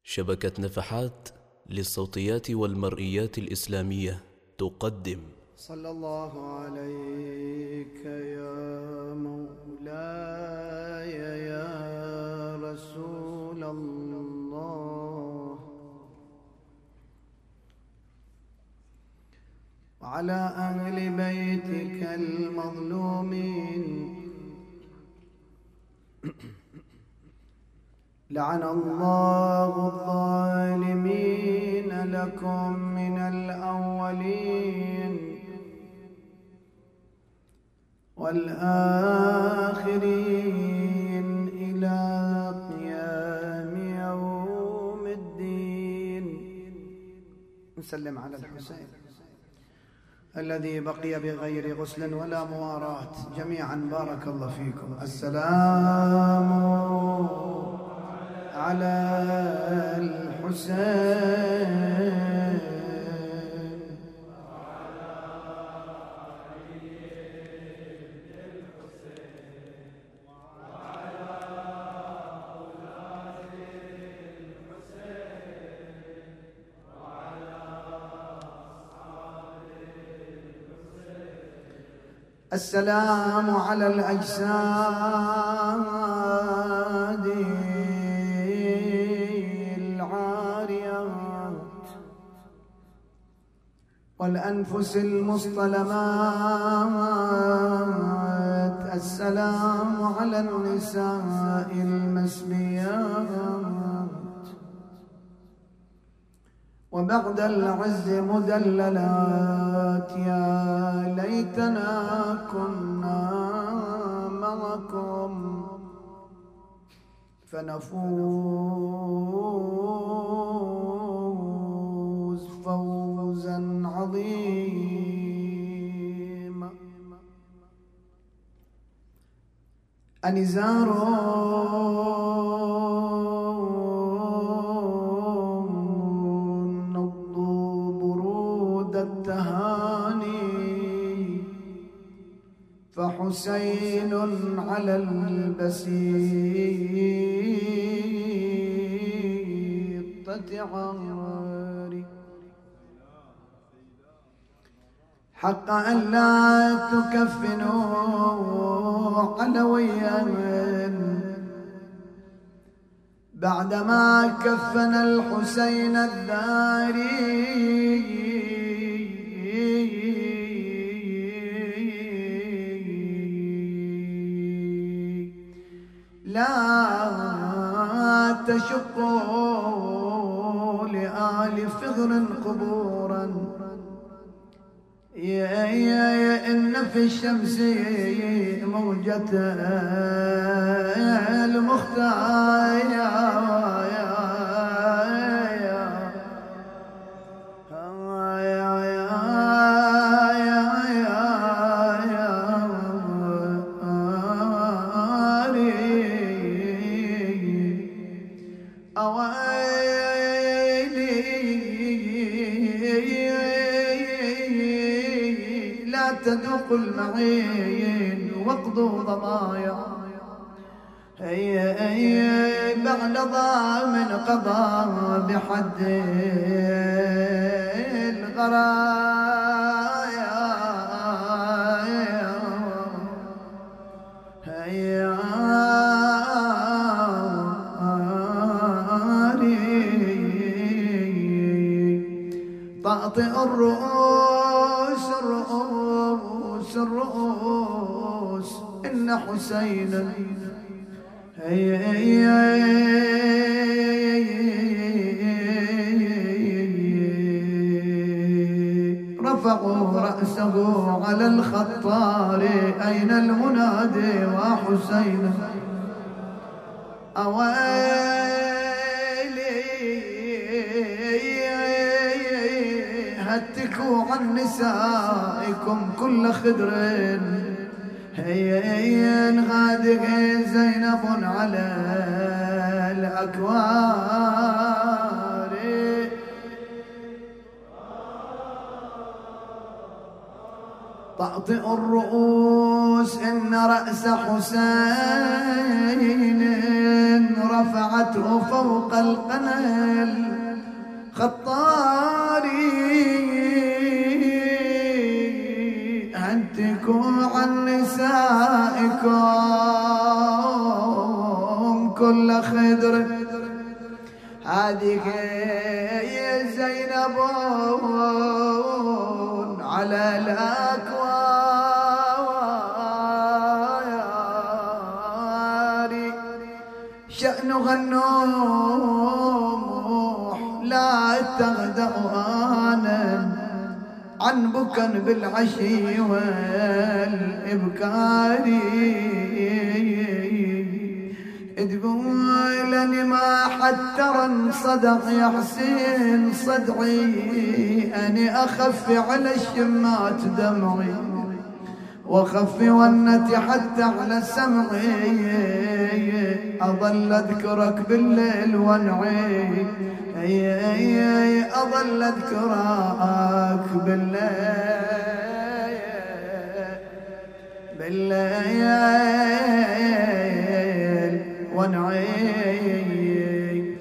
شبكة نفحات للصوتيات والمرئيات الإسلامية تقدم صلى الله عليك يا مولاي يا رسول الله وعلى أهل بيتك المظلومين. لعن الله الظالمين لكم من الأولين والآخرين إلى قيام يوم الدين. نسلم على الحسين الذي بقي بغير غسل ولا مواراة. جميعا بارك الله فيكم. السلام على الحسين السلام على الأجساد العاريات والأنفس المصطلمات. السلام على النساء المسبيات وبعد العز مدللات. يا ليتنا كنا معكم فنفوز فوزا عظيما. أنزار التهاني فحسين على البسيطة عاري. حق أن لا تكفنوا علويا بعدما كفن الحسين الداري. لا تشقوا لآل فغر قبورا. إن في الشمس موجة المختار. تذوقوا المعين واقضوا ضمايا. بعد ضامن قضى بحد الغرايا. طأطئ الرؤوس الرؤوس إن حسينا رفعوا رأسه على الخطار. أين المنادي وحسين أويلي هتكوا عن نسائكم كل خدر. هذه زينب على الأكوار. طأطئ الرؤوس إن رأس حسين رفعته فوق القنل خطاري هدكوا عن نسائكم كل خدر. هذه يا زينب على الأكوار شأنها النوح لا تغدأ آنا عن بكا بالعشي والإبكار. تقولني ما حتى صدق يا حسين صدعي أني أخفي على الشمات دمعي وخفي ونتي حتى على سمعي أظل أذكرك بالليل وانعي أظل أذكرك بالليل ونعي.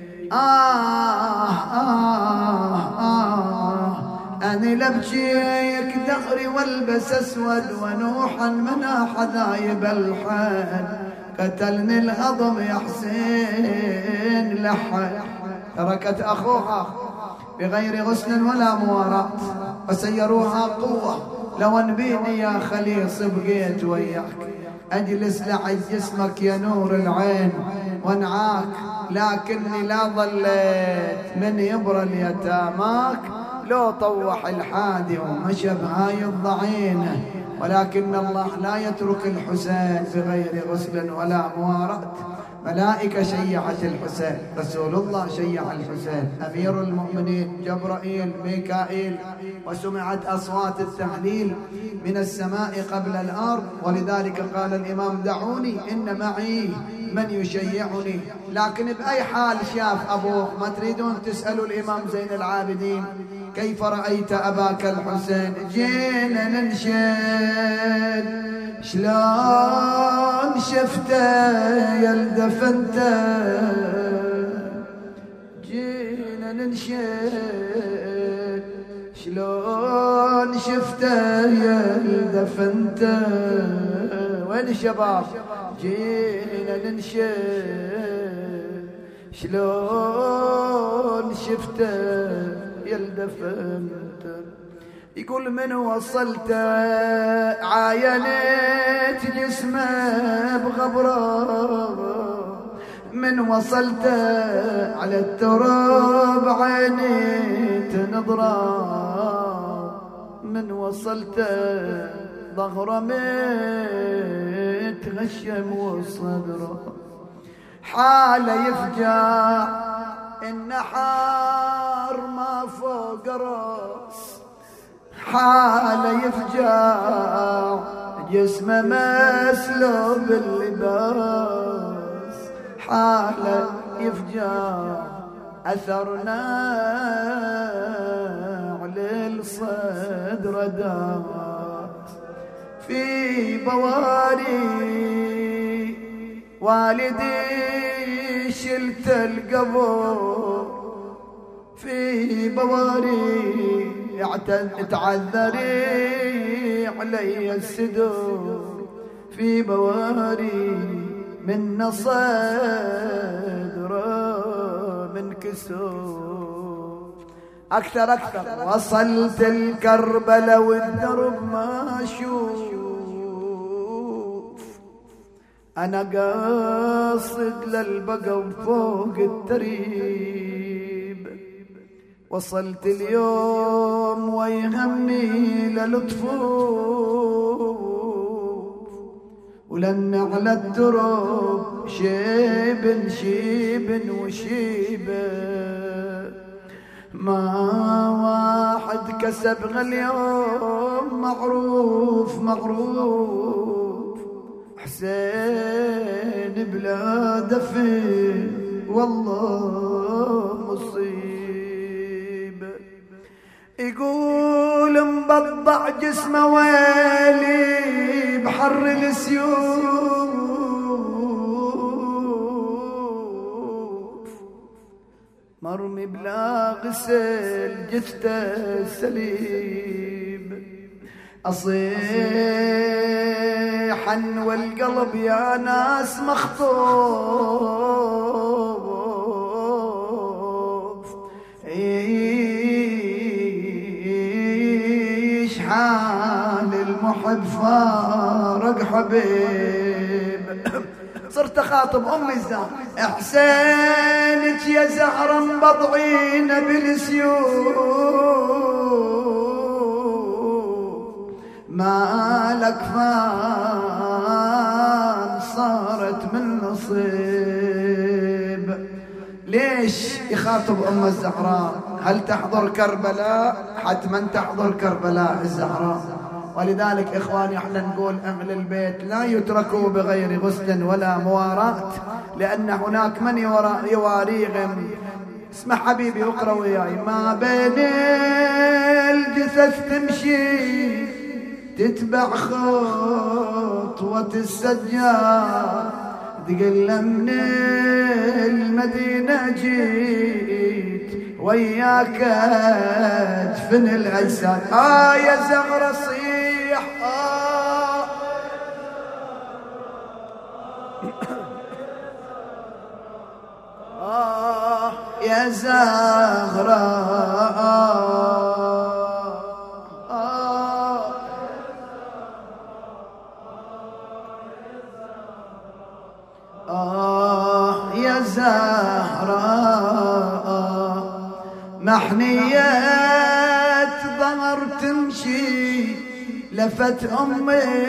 أني لبجيك دهري والبس أسود ونوحا منا حذايب الحد قتلني الهضم يا حسين لحد. تركت أخوها بغير غسل ولا مواراة وسيروها قوة. لو انبيني يا خليص بقيت وياك أجلس لعج جسمك يا نور العين وانعاك لكني لا ظليت من يبرى اليتاماك لو طوح الحادي ومشى بهاي الضعينة. ولكن الله لا يترك الحسين بغير غسل ولا مواراة. ملائكة شيعت الحسين، رسول الله شيع الحسين، أمير المؤمنين جبرائيل ميكائيل، وسمعت أصوات التهليل من السماء قبل الأرض. ولذلك قال الإمام دعوني إن معي من يشيعني. لكن بأي حال شاف أبوه؟ ما تريدون تسألوا الإمام زين العابدين كيف رأيت أباك الحسين؟ جينا ننشد شلون شفته يلدفنته، جينا ننشد شلون شفته يلدفنته. وين الشباب؟ جينا ننشد شلون شفته يلدفنته. يقول من وصلته عاينت جسمه بغبره، من وصلته على التراب عيني تنظره، من وصلته ظهره متغشم وصدره حاله يفجع النحار ما فوق راس، حاله يفجع جسمه مسلوب اللباس، حاله يفجع أثرنا على الصدر داس. في بواري والدي شلت القبر، في بواري تعذري علي السدور، في بواري من صدر من كسور. أكثر وصلت الكربلة والدرب ما أشوف، أنا قاصد للبقى فوق التريب. وصلت اليوم ويهمني للطفوف، ولن على الدرب شيب شيب وشيبه، ما واحد كسب اليوم معروف معروف. حسين بلا دفن والله مصيب. يقول مبضع جسمه ويلي بحر السيوف، مرمي بلا غسل جثته سليم أصيحا والقلب يا ناس مخطوف ايش حال المحب فارق حبيب صرت اخاطب امي الزهر احسانك يا زهرة مبضعين بالسيوف مالك فان صارت من نصيب. ليش يخاطب ام الزهراء؟ هل تحضر كربلاء؟ حتما تحضر كربلاء الزهراء. ولذلك إخواني احنا نقول أهل البيت لا يتركوا بغير غسل ولا مواراة، لأن هناك من يواريهم. اسمع حبيبي واقرأ وياي. ما بين الجثث تمشي تتبع خطوة السجاد تقل من المدينة جيت وياك ادفن الأجساد. يا زغرة صيح يا زغرة يا زهراء محنية ظهر تمشي لفت أم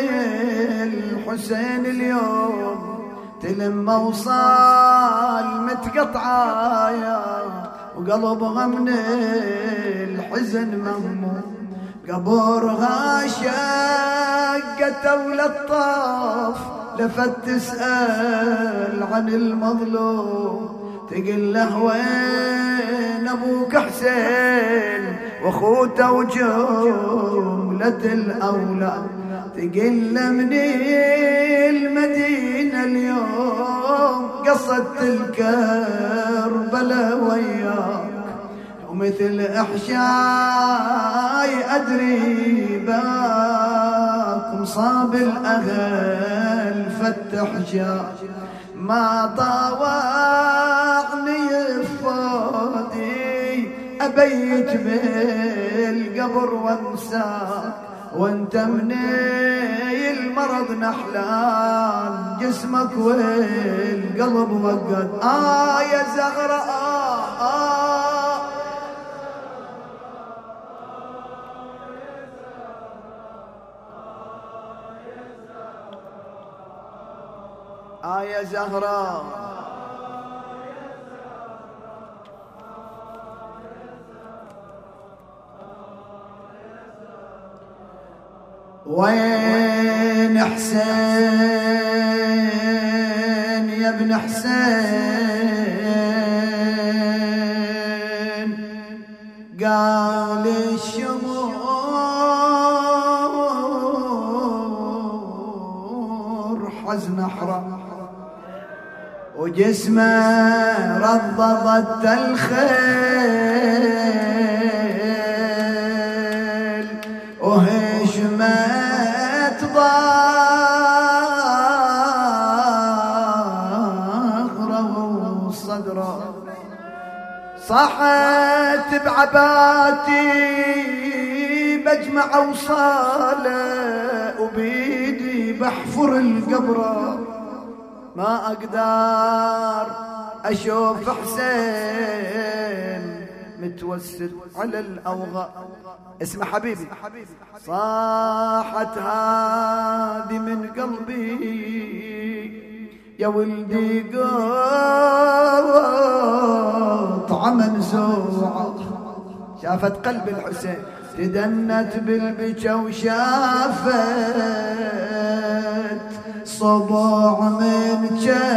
الحسين اليوم تلم وصال متقطعة وقلبها من الحزن مهموم قبورها شقت وللطاف لفت تسأل عن المظلوم تقل له وين أبوك حسين وأخوته وجملة الأولاد تقل من المدينة اليوم قصدت الكربلاء وياك ومثل إحشاي أدري باك مصاب الأهل فتح جاك ما طاوعني فادي أبيت بالقبر وانساك وانت من المرض نحلان جسمك والقلب وقد يا زغرة يا زهراء وين حسين يا ابن حسين قال الشمور حزن احرق وجسمه رضضت الخيل وهشمت ظهره وصدره صحت بعباتي بجمع اوصاله وبيدي بحفر القبره ما أقدر أشوف حسين متوسد على الأوغى. اسمع حبيبي صاحت هادي من قلبي يا ولدي قطعة منزوعة شافت قلب الحسين تدنت بالبكا وشافت صباع من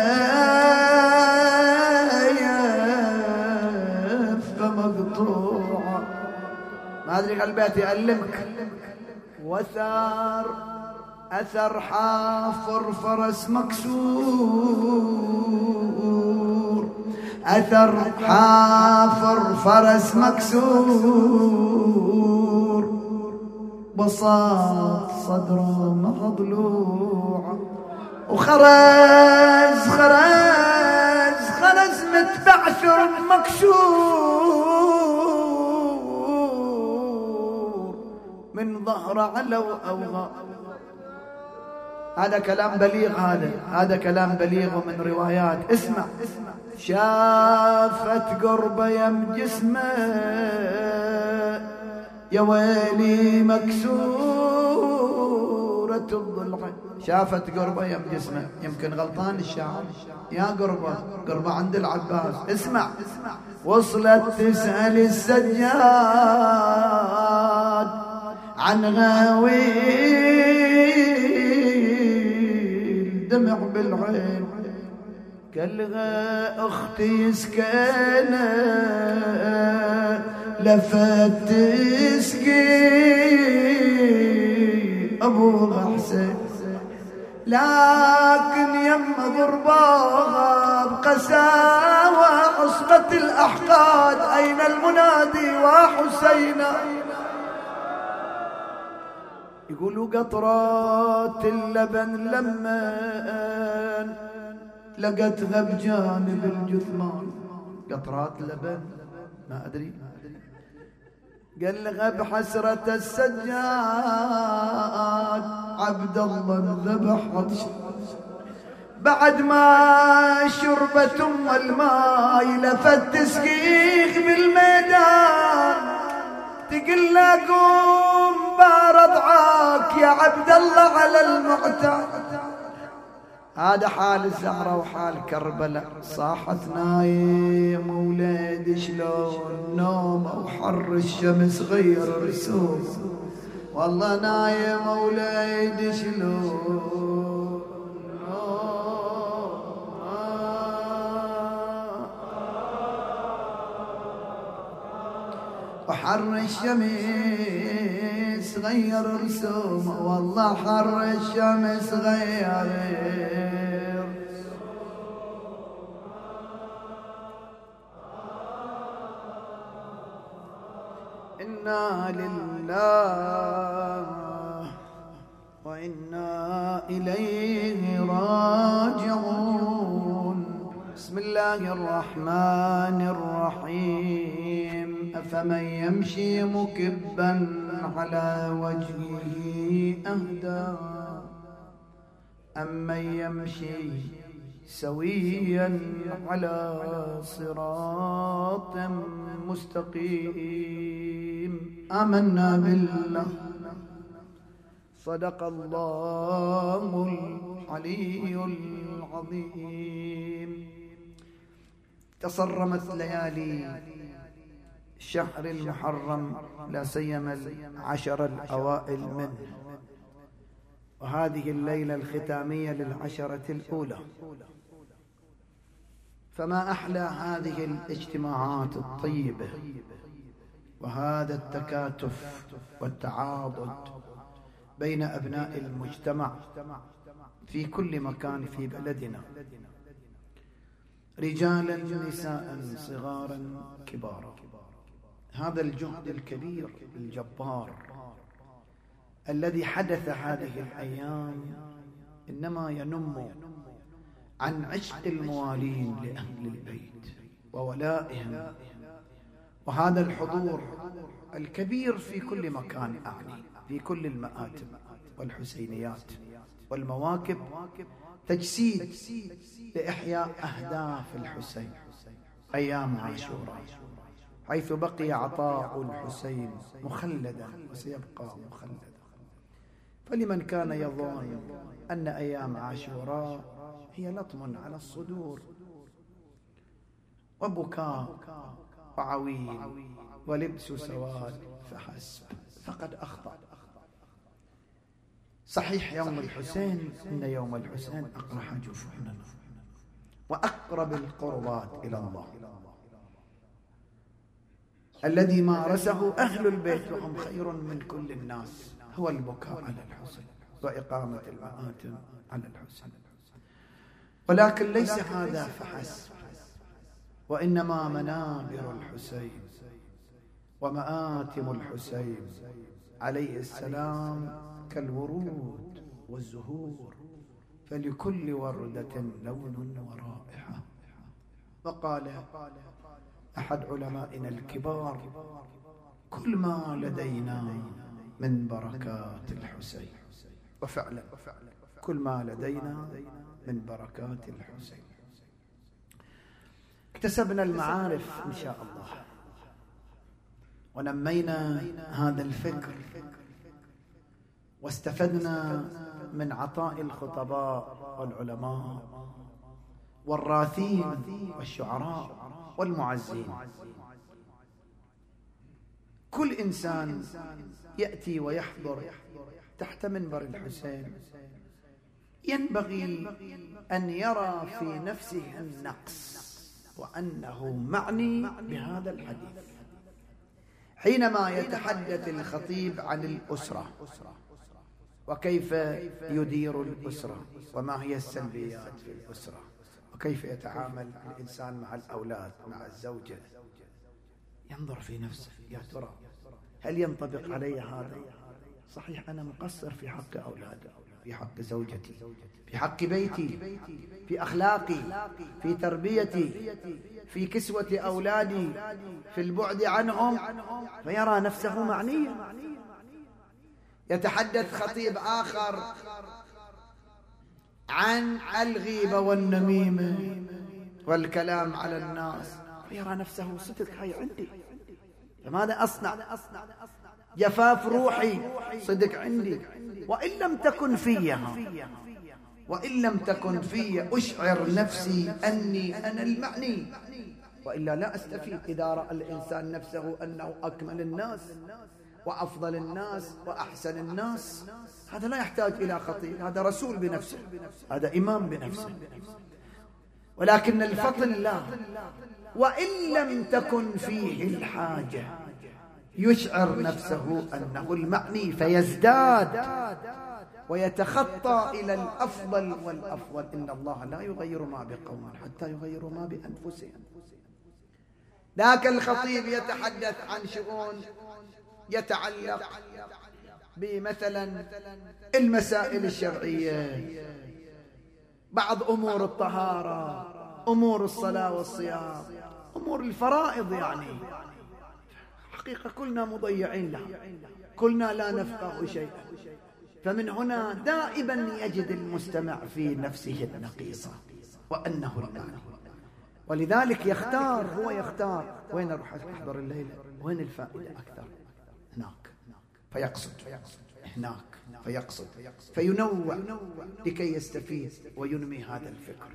جايف مقطوعة ما أدري قلبي يألمك وثار أثر حافر فرس مكسور أثر حافر فرس مكسور، بساط صدره مضلوع، وخرز متبعثر مكسور، من ظهره علو أوغى. هذا كلام بليغ، هذا كلام بليغ من روايات. اسمع. شافت قربه يم جسمه يا ويلي مكسورة الضلع. شافت قربه يم جسمه، يمكن غلطان الشاعر. يا قربه عند العباس. اسمع. وصلت تسأل السجاد عن غاوي دمع بالعين، قالها اختي سكينة لفت تسقي ابوها حسين، لكن يم ضرباها بقساوة عصبة الأحقاد، أين المنادي وحسينا. يقولوا قطرات اللبن لمن لقتها بجانب الجثمان. قطرات لبن ما أدري. قال لها بحسرة السجاد عبد الله انذبح عطش، بعد ما شربت ام الماي لفت تسقيخ بالميدان، تقول له قوم بارضعاك يا عبد الله على المعتاد. هذا حال الزهرة وحال كربلاء. صاحت نايم وليدي شلون نوم وحر الشمس غير رسوم، والله نايم وليدي شلون وحر الشمس غير رسوم، والله حر الشمس غير. إنا لله وإنا إليه راجعون. بسم الله الرحمن الرحيم. أفمن يمشي مكبا على وجهه أهدى أمن يمشي سويا على صراط مستقيم. آمنا بالله صدق الله العلي العظيم. تصرمت ليالي الشهر المحرم، لا سيما العشر الأوائل منه، وهذه الليلة الختامية للعشرة الأولى. فما أحلى هذه الاجتماعات الطيبة وهذا التكاتف والتعاضد بين أبناء المجتمع في كل مكان في بلدنا، رجالا نساء صغارا كبارا. هذا الجهد الكبير الجبار الذي حدث هذه الأيام إنما ينم عن عشق الموالين لأهل البيت وولائهم، وهذا الحضور الكبير في كل مكان، أعني في كل المآتم والحسينيات والمواكب، تجسيد لإحياء أهداف الحسين أيام عاشوراء، حيث بقي عطاء الحسين مخلدا وسيبقى مخلدا. فلمن كان يظن أن أيام عاشوراء هي لطم على الصدور وبكاء وعويل ولبس سواد فحسب، فقد أخطأ. صحيح يوم الحسين إن يوم الحسين أقرح جفوننا وأقرب القربات إلى الله، الذي مارسه أهل البيت وهم خير من كل الناس هو البكاء على الحسين وإقامة المآتم على الحسين. ولكن ليس هذا فحسب، وإنما منابر الحسين ومآتم الحسين عليه السلام كالورود والزهور، فلكل وردة لون ورائحة. وقال أحد علمائنا الكبار: كل ما لدينا من بركات الحسين. وفعلا كل ما لدينا من بركات الحسين. اكتسبنا المعارف إن شاء الله، ونمينا هذا الفكر، واستفدنا من عطاء الخطباء والعلماء والراثين والشعراء والمعزين. كل إنسان يأتي ويحضر تحت منبر الحسين ينبغي أن يرى في نفسه النقص، وأنه معني بهذا الحديث. حينما يتحدث الخطيب عن الأسرة وكيف يدير الأسرة وما هي السلبيات في الأسرة وكيف يتعامل الإنسان مع الأولاد مع الزوجة، ينظر في نفسه: يا ترى هل ينطبق علي هذا؟ صحيح أنا مقصر في حق أولادي، في حق زوجتي، في حق بيتي، في أخلاقي، في تربيتي، في كسوة أولادي، في البعد عنهم، فيرى نفسه معنيا. يتحدث خطيب آخر عن الغيبة والنميمة والكلام على الناس، فيرى نفسه: صدق هاي عندي، فماذا أصنع؟ جفاف روحي صدق عندي، وإن لم تكن فيها، وإن لم تكن في أشعر نفسي أني أنا المعني، وإلا لا أستفيد. إذا رأى الإنسان نفسه أنه أكمل الناس وأفضل الناس وأحسن الناس، هذا لا يحتاج إلى خطيب، هذا رسول بنفسه، هذا إمام بنفسه. ولكن الفضل لا، وإن لم تكن فيه الحاجة يشعر نفسه أنه المعني، فيزداد ويتخطى إلى الأفضل والأفضل. إن الله لا يغير ما بقوم حتى يغيروا ما بأنفسهم. ذاك الخطيب يتحدث عن شؤون يتعلق بمثلا المسائل الشرعية، بعض أمور الطهارة، أمور الصلاة والصيام، أمور الفرائض. يعني حقيقة كلنا مضيعين لها، كلنا لا نفقه شيئا. فمن هنا دائما يجد المستمع في نفسه النقيصة وأنه المعنى، ولذلك يختار، هو يختار وين أروح أحضر الليلة، وين الفائدة أكثر، هناك فيقصد، هناك فيقصد، فينوع لكي يستفيد وينمي هذا الفكر.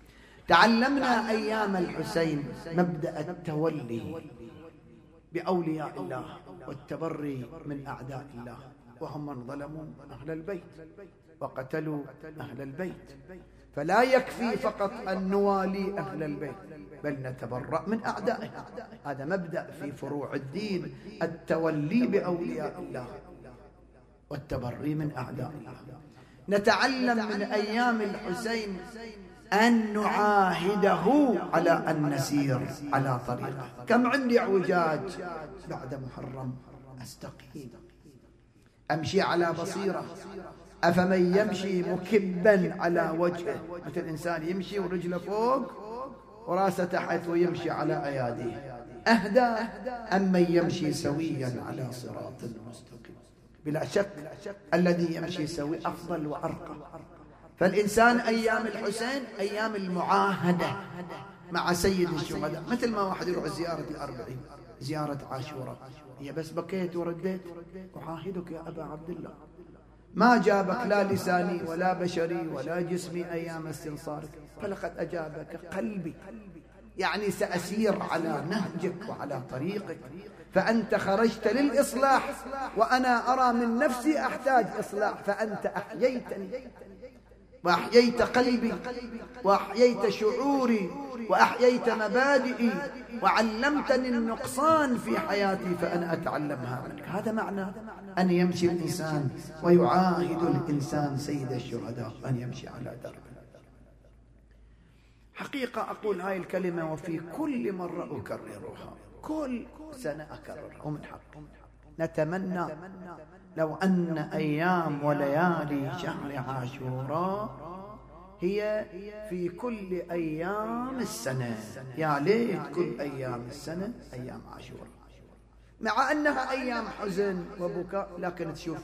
تعلمنا أيام الحسين مبدأ التولي بأولياء الله والتبري من أعداء الله، وهم من ظلموا أهل البيت وقتلوا أهل البيت. فلا يكفي فقط أن نوالي أهل البيت، بل نتبرأ من أعدائهم. هذا مبدأ في فروع الدين، التولي بأولياء الله والتبري من أعداء الله. نتعلم من أيام الحسين أن نعاهده على أن نسير على طريقه. كم عندي اعوجاج بعد محرم، أستقيم، أمشي على بصيرة. أفمن يمشي مكبا على وجهه، مثل إنسان يمشي ورجله فوق وراسه تحت ويمشي على أياديه، أهدى أم من يمشي سويا على صراط مستقيم؟ بلا شك الذي يمشي سوي أفضل وأرقى. فالإنسان أيام الحسين أيام المعاهدة مع سيد الشهداء. مثل ما واحد يروح زيارة ال40، زيارة عاشوراء، هي بس بكيت ورديت، أعاهدك يا أبا عبد الله، ما جابك لا لساني ولا بشري ولا جسمي أيام استنصارك، فلقد أجابك قلبي، يعني سأسير على نهجك وعلى طريقك. فأنت خرجت للإصلاح وأنا أرى من نفسي أحتاج إصلاح، فأنت أحييتني وأحييت قلبي وأحييت شعوري وأحييت مبادئي وعلمتني النقصان في حياتي، فأنا أتعلمها منك. هذا معنى أن يمشي الإنسان ويعاهد الإنسان سيد الشهداء أن يمشي على دربه. حقيقة أقول هاي الكلمة وفي كل مرة أكررها، كل سنة أكررها، ومن حق نتمنى لو أن أيام وليالي شهر عاشوراء هي في كل أيام السنة. يا ليت كل أيام السنة أيام عاشوراء، مع أنها أيام حزن وبكاء، لكن تشوف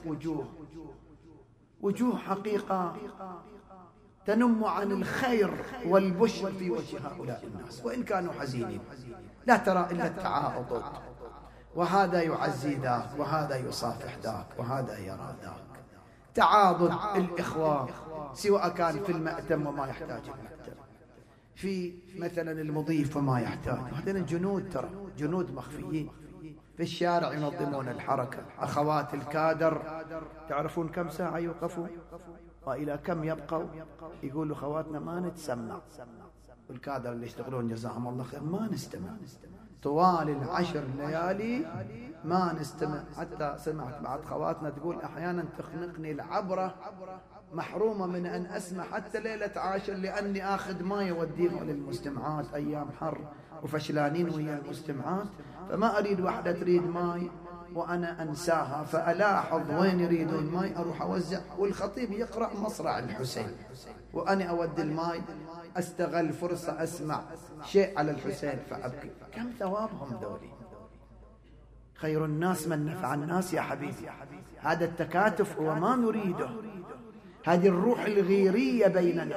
وجوه حقيقة تنم عن الخير والبشر في وجه هؤلاء الناس وإن كانوا حزينين. لا ترى إلا التعاضد، وهذا يعزي ذاك، وهذا يصافح ذاك، وهذا يرى ذاك. تعاضد الإخوة، سواء كان في المأتم وما يحتاج المأتم، في مثلا المضيف وما يحتاج. هذين الجنود ترى جنود مخفيين في الشارع ينظمون الحركة. أخوات الكادر تعرفون كم ساعة يوقفوا وإلى كم يبقوا؟ يقولوا خواتنا ما نتسمع، والكادر اللي يشتغلون جزاهم الله خير ما نستمع طوال 10 ليالي، ما نستمع. حتى سمعت بعض خواتنا تقول أحيانا تخنقني العبرة، محرومة من أن أسمع حتى ليلة 10 لأني آخذ ما يوديهم للمستمعات، أيام حر وفشلانين ويا المستمعات، فما أريد واحدة تريد ماي وأنا أنساها، فألاحظ وين يريدون ماي أروح أوزع، والخطيب يقرأ مصرع الحسين وأنا أودي الماي، أستغل فرصة أسمع شيء على الحسين فأبكي. كم ثوابهم ذولي. خير الناس من نفع الناس يا حبيبي. هذا التكاتف هو ما نريده، هذه الروح الغيرية بيننا،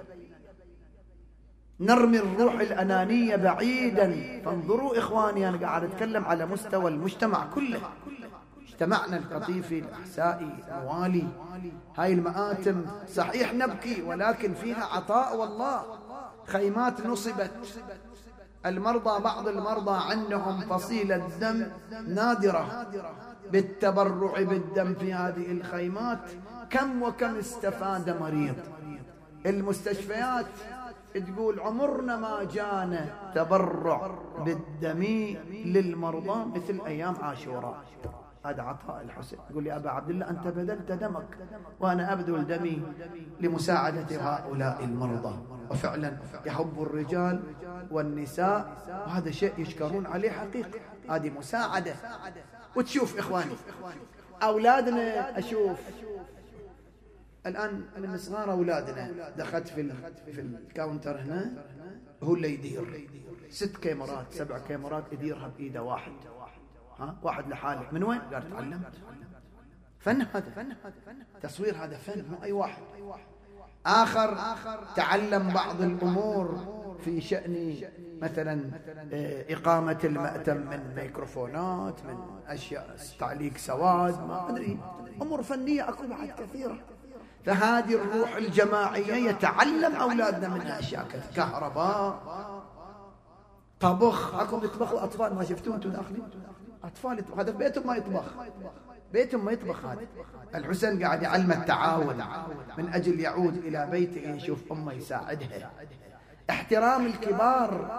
نرمي الروح الأنانية بعيدا. فانظروا إخواني، أنا قاعد أتكلم على مستوى المجتمع كله، اجتمعنا القطيفي الأحسائي موالي، هاي المآتم صحيح نبكي ولكن فيها عطاء والله. خيمات نصبت، المرضى بعض المرضى عندهم فصيلة دم نادرة، بالتبرع بالدم في هذه الخيمات كم وكم استفاد مريض. المستشفيات تقول عمرنا ما جانا تبرع بالدم للمرضى مثل أيام عاشوراء. هذا عطاء الحسين. يقول لي أبا عبد الله أنت بذلت دمك وأنا أبذل دمي لمساعدة هؤلاء المرضى. وفعلا يحب الرجال والنساء، وهذا شيء يشكرون عليه حقيقة، هذه مساعدة. وتشوف إخواني أولادنا، أشوف الآن من صغار أولادنا، دخلت في الكاونتر هنا، هو اللي يدير 6 كاميرات 7 كاميرات يديرها بإيده واحد، واحد لحاله. من وين؟ قال تعلمت. فن هذا، تصوير هذا فن، مو أي واحد. آخر تعلم بعض الأمور في شأن مثلا إقامة المأتم من ميكروفونات، من أشياء تعليق سواد، ما أدري، أمور فنية أكو بعد كثيرة. فهذه الروح الجماعية يتعلم أولادنا منها أشياء كثيرة. كهرباء، طبخ، أكو يطبخوا أطفال ما شفتوه أنتم داخلين؟ أطفال يطبخ، هذا بيتهم ما يطبخ، بيتهم ما يطبخ. هذا الحسين قاعد يعلم التعاون من أجل يعود إلى بيته يشوف أمه يساعدها. احترام الكبار.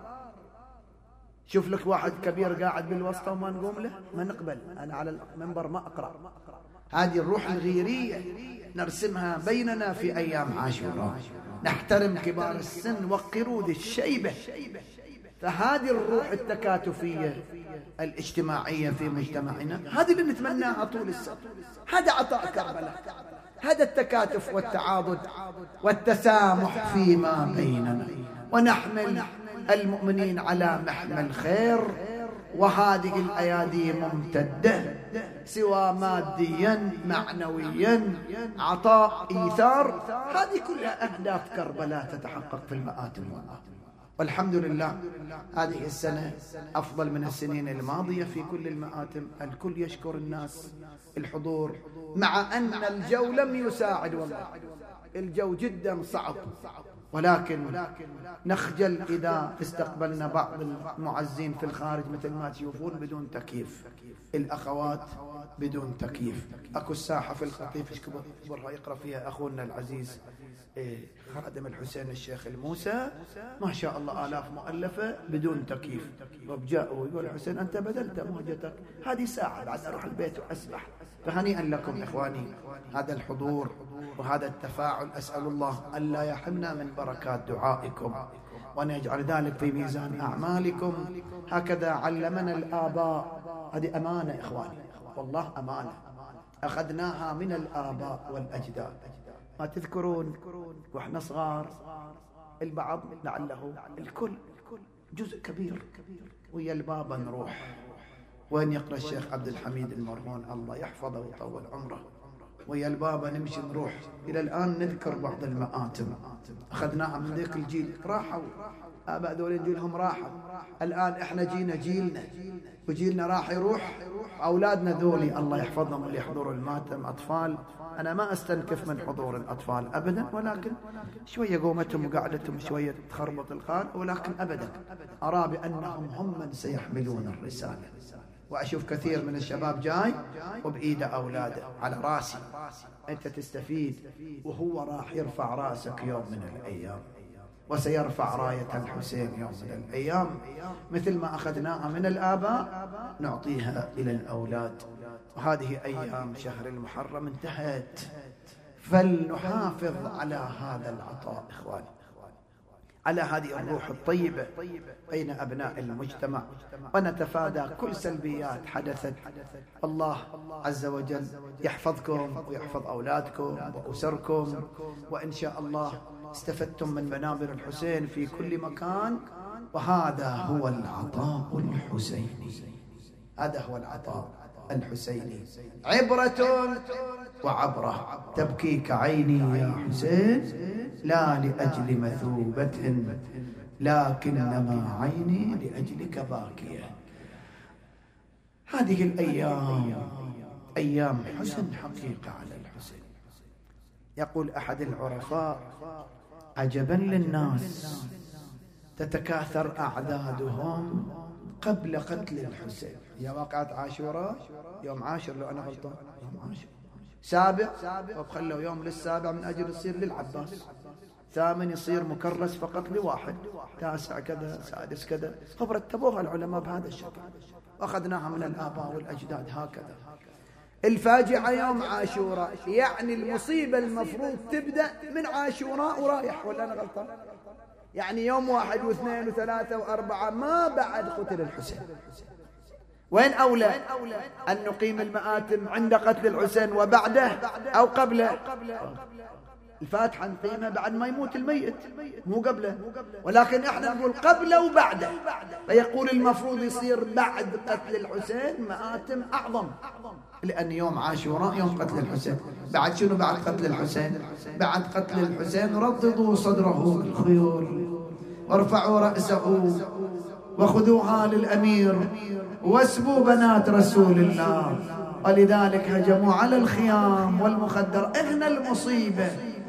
شوف لك واحد كبير قاعد بالوسطى وما نقوم له، ما نقبل، أنا على المنبر ما أقرأ. هذه الروح الغيرية نرسمها بيننا في أيام عاشوراء. نحترم كبار السن وقرود الشيبة. فهذه الروح التكاتفية الاجتماعية في مجتمعنا، هذه اللي نتمناها طول السنة. هذا عطاء كربلاء، هذا التكاتف والتعاضد والتسامح فيما بيننا، ونحمل المؤمنين على محمل خير. وهذه الأيادي ممتدة، سواء ماديا معنويا عطاء إيثار، هذه كلها أهداف كربلاء تتحقق في المآتم. والحمد لله هذه السنة أفضل من السنين الماضية في كل المآتم. الكل يشكر الناس الحضور، مع أن الجو لم يساعد، والله الجو جدا صعب، ولكن نخجل إذا استقبلنا بعض المعزين في الخارج مثل ما تشوفون بدون تكييف، الأخوات بدون تكييف. أكو الساحة في الخطيف كبرها يقرأ فيها أخونا العزيز خادم الحسين الشيخ الموسى ما شاء الله آلاف مؤلفة بدون تكييف. وجاءوا يقول الحسين أنت بدلت مهجتك، هذه ساعة بعد أروح البيت وأسبح. فهنيئا لكم إخواني هذا الحضور وهذا التفاعل. أسأل الله ألا يحرمنا من بركات دعائكم وأن يجعل ذلك في ميزان أعمالكم. هكذا علمنا الآباء. هذه أمانة إخواني، والله أمانة أخذناها من الآباء والأجداد. ما تذكرون وإحنا صغار البعض لعله الكل جزء كبير ويا البابا نروح وين يقرأ الشيخ عبد الحميد المرهون الله يحفظه ويطول عمره، ويا البابا نمشي نروح. إلى الآن نذكر بعض المآتم أخذناها من ذيك الجيل، راحوا آباء ذولين جيلهم راحوا. الآن إحنا جينا جيلنا وجيلنا راح يروح. أولادنا ذولي الله يحفظهم اللي يحضروا الماتم أطفال. أنا ما أستنكف من حضور الأطفال أبدا، ولكن شوية قومتهم وقعدتهم شوية تخربط الخال، ولكن أبدا أرى بأنهم هم من سيحملون الرسالة. وأشوف كثير من الشباب جاي وبإيده أولاده على راسي. أنت تستفيد وهو راح يرفع راسك يوم من الأيام، وسيرفع راية الحسين يوم من الأيام. مثل ما أخذناها من الآباء نعطيها إلى الأولاد. وهذه أيام شهر المحرم انتهت، فلنحافظ على هذا العطاء إخواني، على هذه الروح الطيبة بين أبناء المجتمع، ونتفادى كل سلبيات حدثت. الله عز وجل يحفظكم ويحفظ أولادكم وأسركم. وإن شاء الله استفدتم من منابر الحسين في كل مكان. وهذا هو العطاء الحسيني، هذا هو العطاء الحسيني. عبرة وعبرة تبكيك عيني يا حسين، لا لأجل مثوبة لكنما عيني لأجلك باكية. هذه الأيام أيام حزن حقيقة على الحسين. يقول أحد العرفاء عجبا للناس تتكاثر أعدادهم قبل قتل الحسين. يا واقعة عاشوراء يوم عاشر لو أنا غلطان، يوم عاشر سابع وخلوا يوم للسابع من أجل يصير للعباس، ثامن يصير مكرس فقط لواحد، تاسع كذا، سادس كذا. هم رتبوها العلماء بهذا الشكل، أخذناها من الآباء والأجداد هكذا. الفاجعة يوم عاشوراء، يعني المصيبة المفروض تبدأ من عاشوراء ورايح، ولا أنا غلطان؟ يعني يوم 1 و2 و3 و4 ما بعد قتل الحسين. وين أولى أن نقيم المآتم عند قتل الحسين وبعده أو قبله؟ الفاتحة نقيمها بعد ما يموت الميت مو قبله، ولكن احنا نقول قبله وبعده. فيقول المفروض يصير بعد قتل الحسين مآتم أعظم، لأن يوم عاشوراء يوم قتل الحسين. بعد شنو بعد قتل الحسين؟ بعد قتل الحسين رددوا صدره بالخيول وارفعوا رأسه وخذوها للأمير واسبوا بنات رسول الله، ولذلك هجموا على الخيام والمخدر. إهنا المصيبة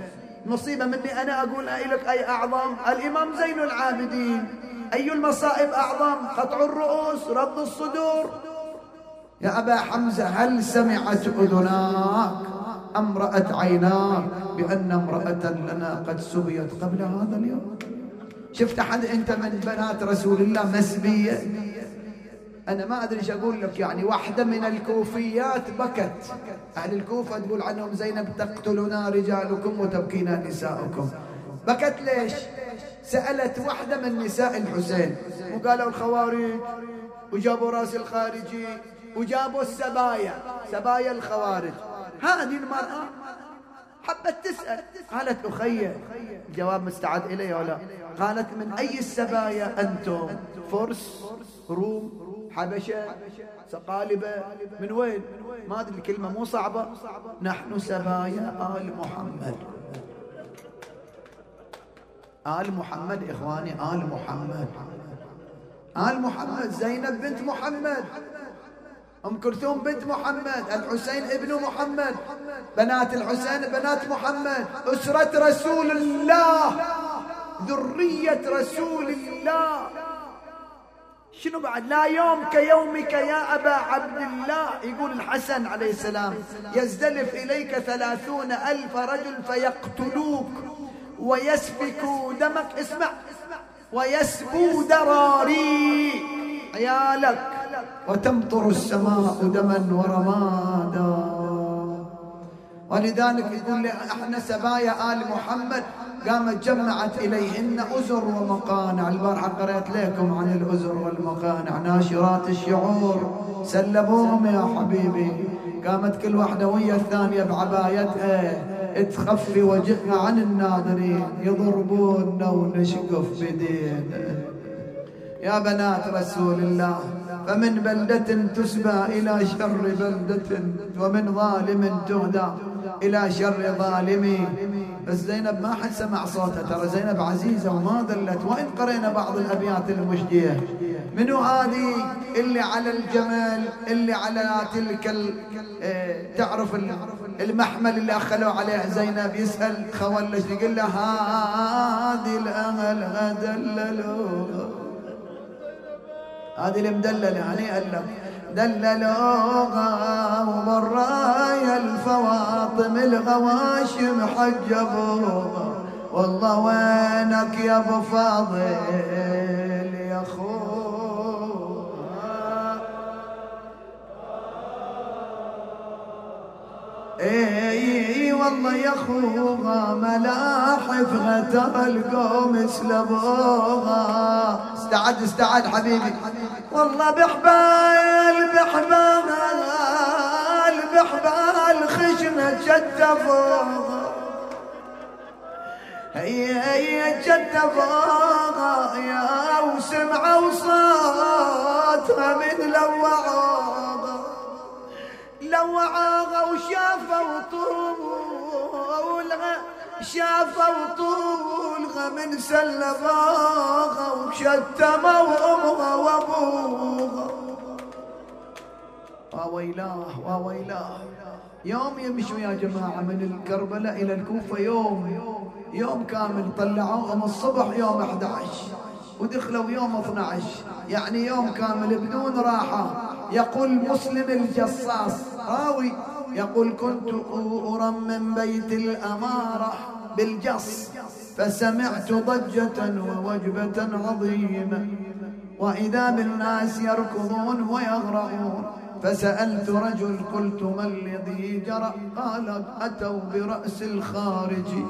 مني أنا أقولها لك أي أعظم؟ الإمام زين العابدين. أي المصائب أعظم؟ قطع الرؤوس، رد الصدور. يا أبا حمزة هل سمعت أذناك أم رأت عيناك بأن امرأة لنا قد سبيت قبل هذا اليوم؟ شفت أحد أنت من بنات رسول الله مسبية؟ أنا ما أدري إيش أقول لك. يعني واحدة من الكوفيات بكت، أهل الكوفة تقول عنهم زينب تقتلنا رجالكم وتبكينا نساؤكم. بكت ليش؟ سألت واحدة من نساء الحسين، وقالوا الخوارج، وجابوا راس الخارجي، وجابوا السبايا، سبايا الخوارج. هذه المرأة حبت تسأل، قالت أخي، الجواب مستعد إليه ولا؟ قالت من أي السبايا أنتم؟ فرس، روم، حبشة، سقالبة، من وين؟ ما أدري، الكلمة مو صعبة. نحن سبايا آل محمد. آل محمد إخواني، آل محمد، آل محمد. زينب بنت محمد، أم كلثوم بنت محمد، الحسين ابن محمد، بنات الحسين بنات محمد، أسرة رسول الله، ذرية رسول الله. شنو بعد؟ لا يوم كيومك يا أبا عبد الله. يقول الحسن عليه السلام يزدلف إليك 30,000 رجل فيقتلوك ويسفك دمك، اسمع، ويسبو دراري عيالك، وتمطر السماء دما ورمادا. ولذلك يقول احنا سبايا آل محمد قامت جمعت إليهن أزر ومقانع. البارحة قرأت لكم عن الأزر والمقانع، ناشرات الشعور سلبوهم يا حبيبي، قامت كل واحدة ويا الثانية بعبايتها تخفي وجهها عن الناظرين، يضربوننا ونشقف بدين. يا بنات رسول الله، فمن بلدة تسبى إلى شر بلدة، ومن ظالم تهدى إلى شر ظالم. بس زينب ما حد سمع صوتها، ترى زينب عزيزة وما ذلت. وإن قرينا بعض الأبيات المشجية، منو هذه اللي على الجمل، اللي على تلك تعرف المحمل اللي أخلوا عليه زينب، يسأل خولش يقول له هذه الأهل دللوها، هذه المدللة يعني قال لك دللوها، وبرايا الفواطم الغواشم حجبوها، والله وينك يا ابو فاضل يا اخوها. اي والله يا اخوها ملاحف غتر القوم سلبوها. استعد حبيبي، والله بحبال خشمة شتفوها، هي شتفوها يا وسمعوا صوتها من لوعوها وشافوا طولها من سلبوها، وشتموا امها وابوها. وويلاه يوم يمشوا يا جماعة من الكربلاء إلى الكوفة، يوم كامل طلعوهم الصبح يوم 11 ودخلوا يوم 12، يعني يوم كامل بدون راحة. يقول مسلم الجصاص راوي، يقول كنت أرمم بيت الأمارة بالجص، فسمعت ضجة ووجبة عظيمة، وإذا بالناس يركضون ويغرقون، فسألت رجل قلت ما الذي جرى؟ قال أتوا برأس الخارجي.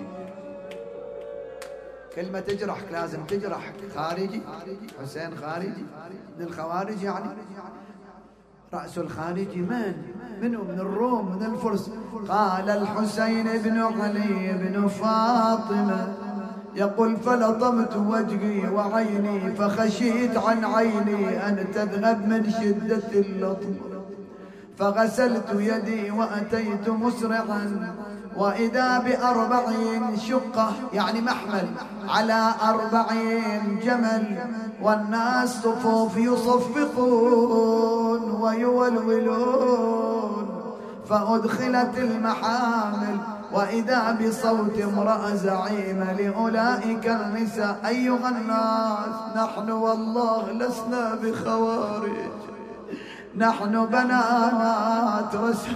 كلمة تجرحك، لازم تجرحك. خارجي، حسين خارجي من الخوارج، يعني رأس الخارجي منه من الروم من الفرس. قال الحسين بن علي بن فاطمة، يقول فلطمت وجهي وعيني، فخشيت عن عيني أن تذهب من شدة اللطم، فغسلت يدي وأتيت مسرعا، وإذا ب40 شقة يعني محمل على 40 جمل، والناس صفوف يصفقون ويولولون، فأدخلت المحامل، وإذا بصوت امرأة زعيمة لأولئك النساء: أيها الناس، نحن والله لسنا بخوارج، نحن بنات رسول.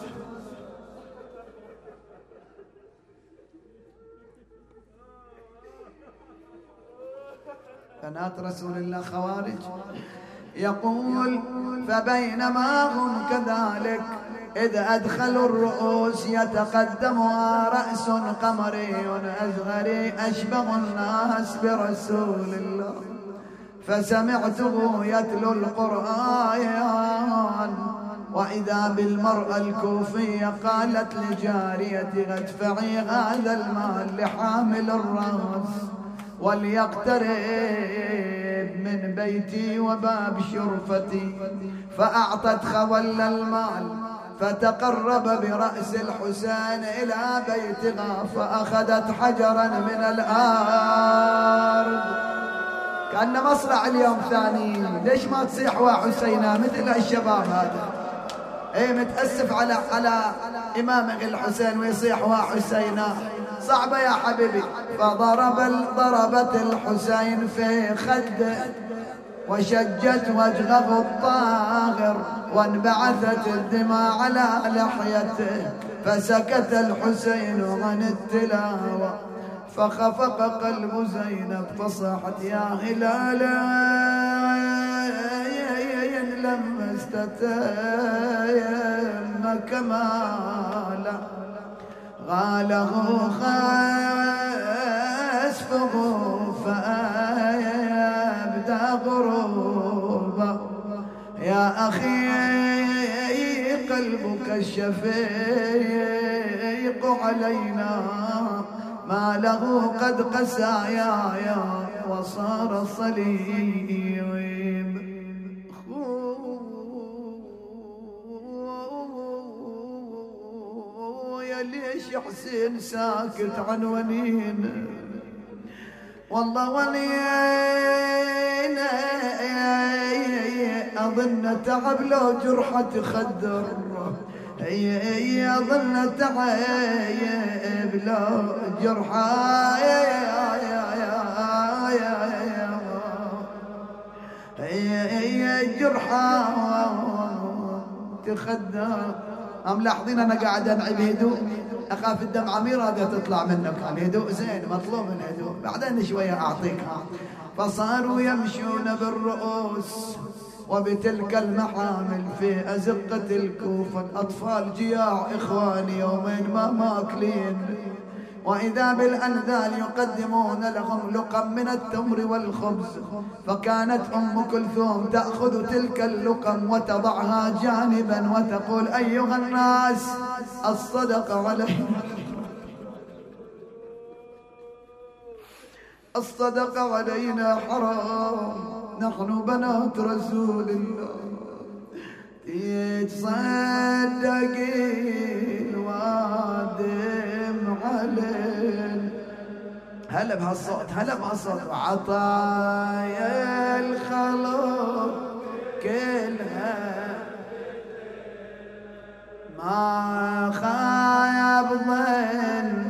بنات رسول الله خوارج. يقول فبينما هم كذلك إذ أدخلوا الرؤوس يتقدمها رأس قمري أزغري أشبه الناس برسول الله، فسمعته يتلو القرآن، وإذا بالمرأة الكوفية قالت لجاريتها: ادفعي هذا المال لحامل الرأس وليقترب من بيتي وباب شرفتي. فأعطت خول المال، فتقرب برأس الحسين إلى بيتها، فأخذت حجرا من الأرض كأن مصرع اليوم ثاني. ليش ما تصيح وحسينا مثل الشباب هذا؟ متأسف على إمامك الحسين ويصيح وحسينا، صعبة يا حبيبي. ضربت الحسين في خده وشجت وجهه الطاهر، وانبعثت الدماء على لحيته، فسكت الحسين عن التلاوة، فخفق قلب زينب فصاحت يا هلالا لما استتم كمالا غاله خسفه فأبدى غروبا يا أخي قلبك الشفيق علينا ما له قد قسى يا وصار صليب يا ليش حسين ساكت عن ونين والله ولين أظن تعب لو جرحة تخدر أظن تعب لو جرحة جرحة تخدر ملاحظين أنا قاعد أنعي بهدوء أخاف الدمعة مي راضية تطلع منك الهدوء زين مطلوب الهدوء بعدين شوية أعطيكها فصاروا يمشون بالرؤوس وبتلك المحامل في أزقة الكوفة الأطفال جياع إخواني يومين ما ماكلين وإذا بالأنذال يقدمون لهم لقم من التمر والخبز فكانت أم كلثوم تأخذ تلك اللقم وتضعها جانبا وتقول أيها الناس الصدق علينا الصدق علينا حرام نحن بنات رسول الله تصدقين وادم علينا هلا بهالصوت هلا بهالصوت وعطايا الخلق كلها ما خاب ظن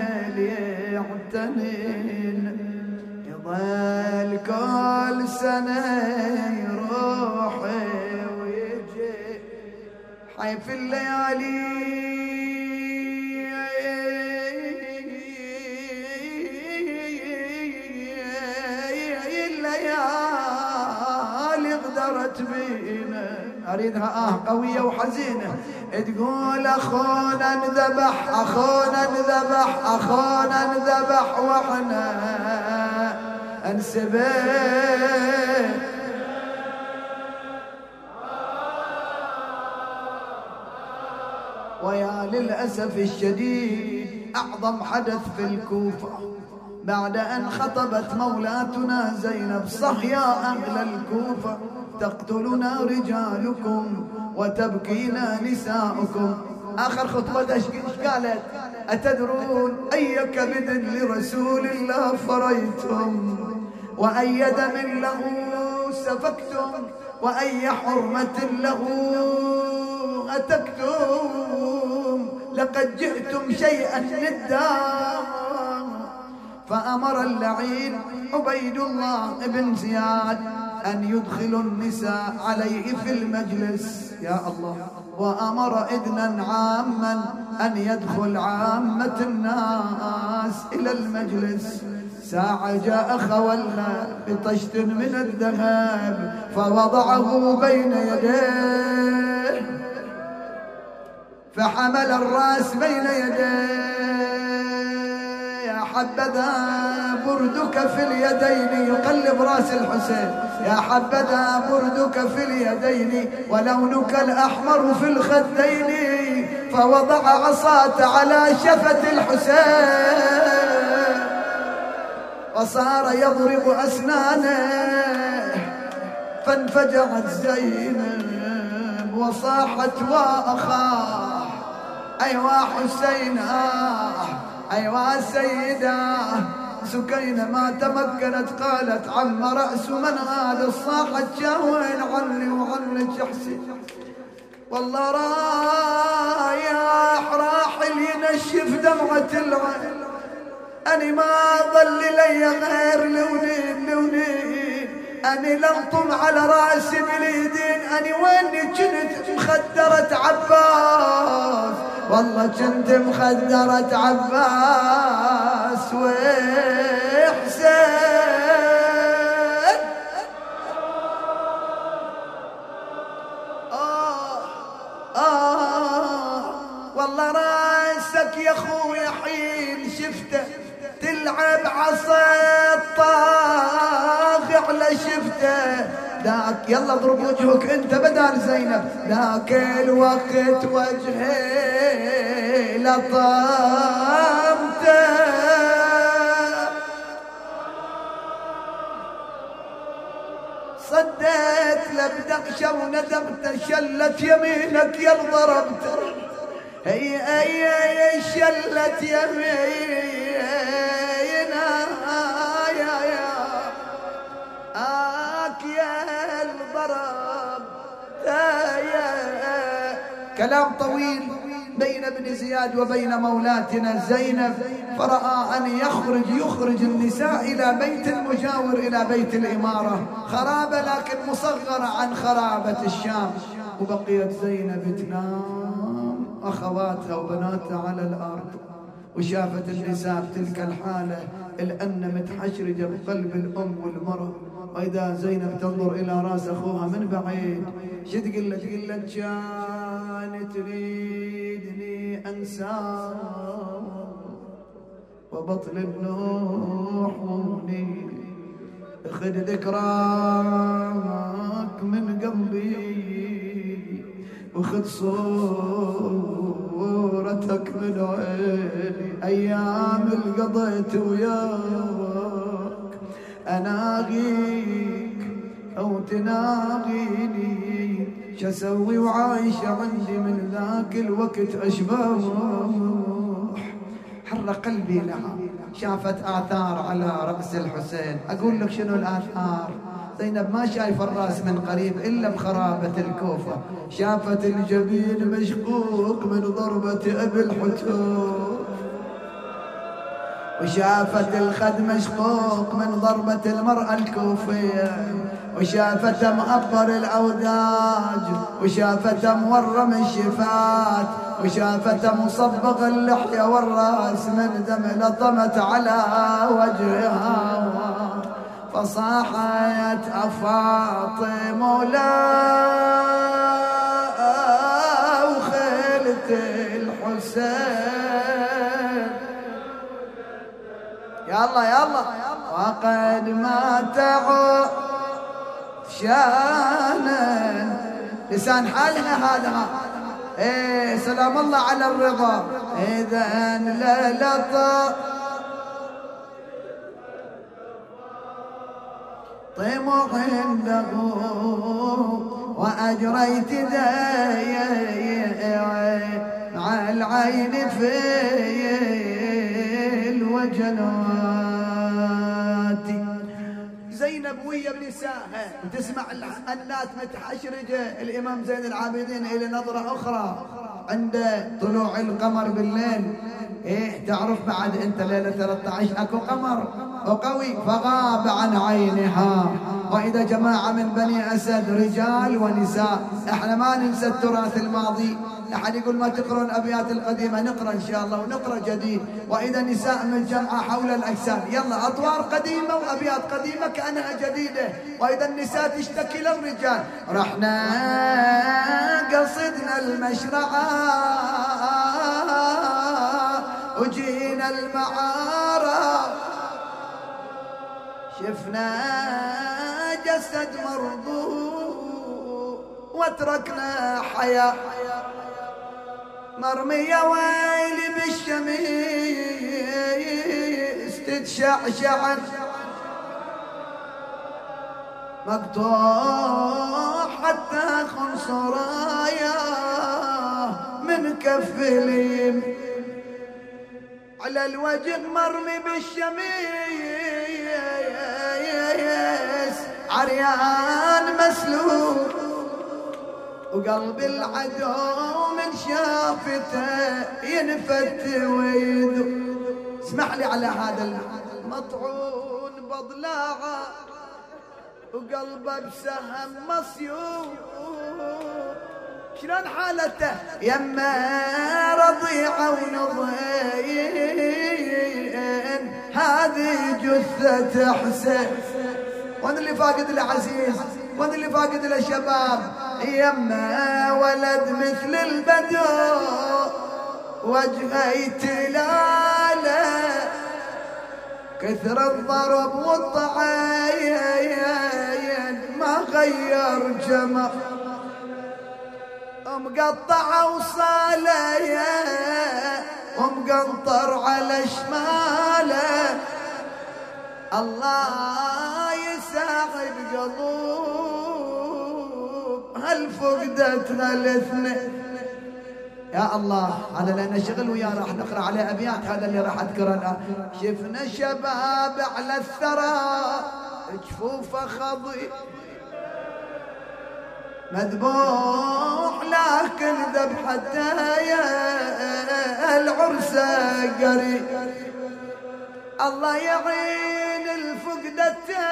ليعتنين يظل كل سنة يروح ويجي حي في الليالي غدرت بينا أريدها قوية وحزينة تقول أخونا انذبح أخونا انذبح أخونا انذبح وإحنا انسبه ويا للأسف الشديد أعظم حدث في الكوفة بعد أن خطبت مولاتنا زينب صح يا أهل الكوفة تقتلنا رجالكم وتبكينا نساؤكم آخر خطبة ايش قالت أتدرون أي كبد لرسول الله فريتم وأي دم له سفكتم وأي حرمة له أتكتم لقد جئتم شيئا ندا فأمر اللعين عبيد الله بن زياد أن يدخل النساء عليه في المجلس يا الله وأمر إذنا عاما أن يدخل عامة الناس إلى المجلس ساعة جاء خولنا بطشت من الذهب فوضعه بين يديه فحمل الرأس بين يديه يا حبذا بردك في اليدين يقلب رأس الحسين يا حبذا بردك في اليدين ولونك الأحمر في الخدين فوضع عصاة على شفة الحسين وصار يضرب أسنانه فانفجعت زينب وصاحت وأخاه أيوا حسين أيوا سيدة سكينة ما تمكنت قالت عم رأس من هذا صاحت شاوين عني وعنك حسين والله راح ينشف دمعة العين أني ما ظل لي غير لونين أني لنطم على رأسي باليدين أني ويني كنت مخدرة عباس والله كنت مخدرة عباس وحسين. والله راسك يا خويا حين شفته تلعب عصا الطاغ على شفته ذاك. يلا اضرب وجهك انت بدال زينب. ذاك الوقت وجهي لطمته صديت لبدقشه وندمته شلت يمينك يا ضربته. هي شلت يمينا يا الضرب. كلام طويل بين ابن زياد وبين مولاتنا زينب. فرأى أن يخرج النساء إلى بيت المجاور إلى بيت الإمارة، خرابة لكن مصغرة عن خرابة الشام. وبقيت زينب تنام أخواتها وبناتها على الأرض. وشافت النساء تلك الحالة الأن متحشرجة بقلب الأم والمرأة. وإذا زينب تنظر إلى رأس أخوها من بعيد شو تقول له؟ تقول له كان تريدني أنساه وبطل النوحوني خذ ذكراك من قلبي وخذ صورتك من عيني. أيام القضيت وياك أناغيك أو تناغيني شسوي وعايشة عندي من ذاك الوقت أشباح. حر قلبي لها، شافت آثار على رأس الحسين. أقول لك شنو الآثار؟ زينب ما شايفة الرأس من قريب إلا بخرابة الكوفة. شافت الجبين مشقوق من ضربة أبي الحتوف، وشافت الخد مشقوق من ضربة المرأة الكوفية، وشافت مأبر الأوداج، وشافت مورم الشفات، وشافت مصبغ اللحية والرأس من دم لطمت على وجهها. فصاحت أفاطمة لا وخيلة الحسين يلا وقد مات عطشانا. لسان حالنا هذا. سلام الله على الرضا. إذا للطا طمع عنده وأجريت مع العين في الوجنات. زينب ويا بنسائها وتسمع الناس متحشرجة. الإمام زين العابدين إلى نظرة أخرى عند طلوع القمر بالليل. تعرف بعد أنت ليلة 13 أكو قمر وقوي فغاب عن عينها. وإذا جماعة من بني أسد رجال ونساء. احنا ما ننسى التراث الماضي. أحد يقول ما تقرون الأبيات القديمة؟ نقرأ إن شاء الله ونقرأ جديد. وإذا نساء من جمعة حول الأجساد. يلا أطوار قديمة وأبيات قديمة كأنها جديدة. وإذا النساء تشتكي للرجال. رحنا قصدنا المشرعة وجينا المعارة شفنا جسد مرضو وتركنا حياة مرمية ويلي بالشميس تتشعشع مقطوع حتى خنصرايا من كف اليم على الوجه مرمي بالشميس عريان مسلوب وقلب العدو من شافته ينفت ويدو. اسمح لي على هذا المطعون بضلاعه وقلبه بسهم مصيوب شلون حالته يما رضيعة ونضين هذه جثة حسين. وين اللي فاقد له عزيز؟ وين اللي فاقد له شباب؟ يما ولد مثل البدر وجهي تلاله كثر الضرب والطعين ما غير جمال مقطع وصاله ومقنطر على شماله. الله يساعد قلوب هل فقدتنا الاثنين. يا الله هذا لنا شغل ويا راح نقرا عليه ابيات. هذا اللي راح اذكره الان. شفنا شباب على الثرى جفوفه خضي مذبوح لكن ذبحته يا العرسه قريب. الله يعين الفقدته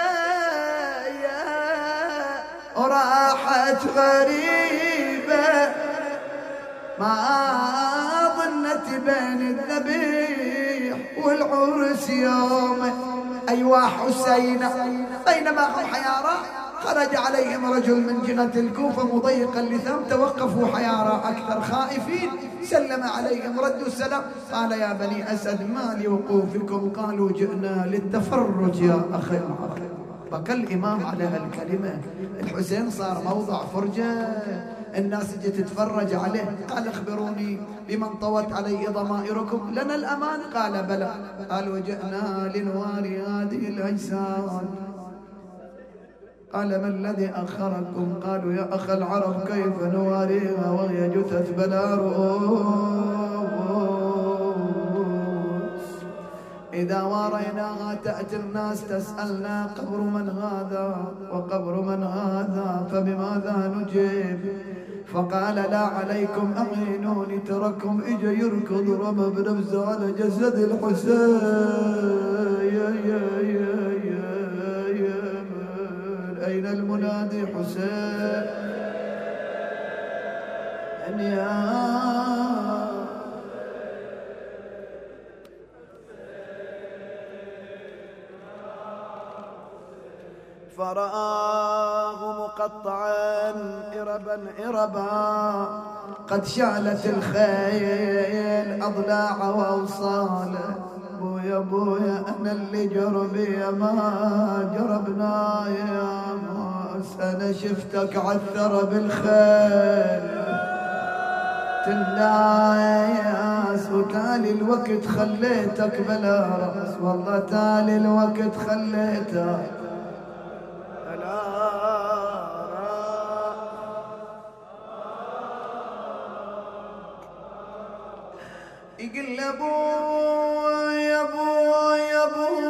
وراحت غريبه ما ظنت بين الذبيح والعرس يومه. أيوا حسين بينما هم حيارى خرج عليهم رجل من جهة الكوفة مضيق اللثام توقفوا حيارى أكثر خائفين. سلم عليهم ردوا السلام قال يا بني أسد ما لوقوفكم؟ قالوا جئنا للتفرج يا أخي العرب. بكى الإمام على هالكلمة. الحسين صار موضع فرجة الناس جت تتفرج عليه. قال اخبروني بمن طوت عليه ضمائركم لنا الأمان؟ قال بلى. قالوا جئنا لنواري هذه الأجساد. قال ما الذي أخركم؟ قالوا يا أخ العرب كيف نواريها وهي جثث بلا رؤوس؟ إذا واريناها تأتي الناس تسألنا قبر من هذا وقبر من هذا فبماذا نجيب؟ فقال لا عليكم أعينوني تركم إجا يركض رمى بنفسه على جسد الحسين. أين المنادي حسين يا فرآه مقطعا إربا إربا قد شالت الخيل أضلاع وأوصاله. بويا بويا أنا اللي جربي ما جربنا يا ماس. أنا شفتك عثر بالخيل تناياس وتالي الوقت خليتك بلا رأس. والله تالي الوقت خليتك بلا رأس. يقول أبويا أبويا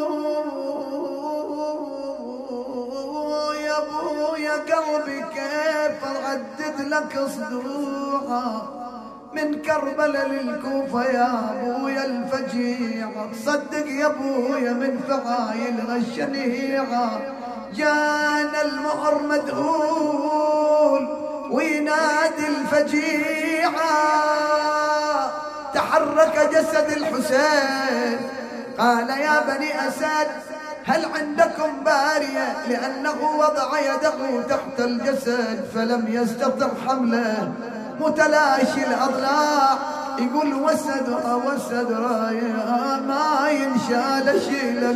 أبويا أبويا قلبي كيف أردد لك صدوعه من كربلاء للكوفة يا أبويا الفجيعة. صدق يا أبويا من فعايلها الشنيعة جانا المؤر مدهول وينادي الفجيعة. تحرك جسد الحسين قال يا بني أسد هل عندكم بارية؟ لأنه وضع يده تحت الجسد فلم يستطع حمله متلاشي الأضلاع. يقول وسدرا وسدرا يا ما ينشال شيلا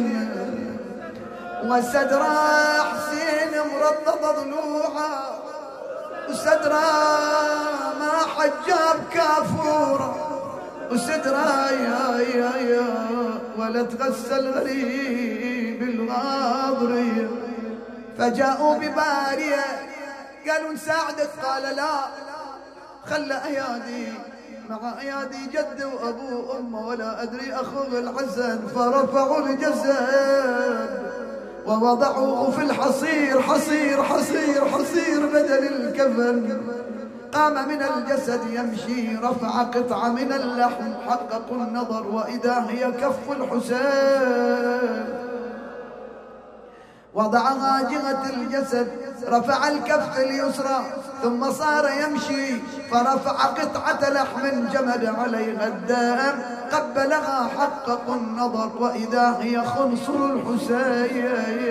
وسدرا حسين مرطب ضلوعه وسدرا ما حجاب كافوره وسدرا يا ولا تغسل غريب الغاضرية. فجاءوا ببارية قالوا نساعدك. قال لا خلى أيادي مع أيادي جد وأبو أمه ولا أدري أخوه الحسن. فرفعوا الجسد ووضعوه في الحصير حصير حصير حصير بدل الكفن. قام من الجسد يمشي رفع قطعة من اللحم حققوا النظر وإذا هي كف الحسين. وضعها جهة الجسد رفع الكف اليسرى ثم صار يمشي فرفع قطعة لحم جمد عليها الدم قبلها حقق النظر وإذا هي خنصر الحسين.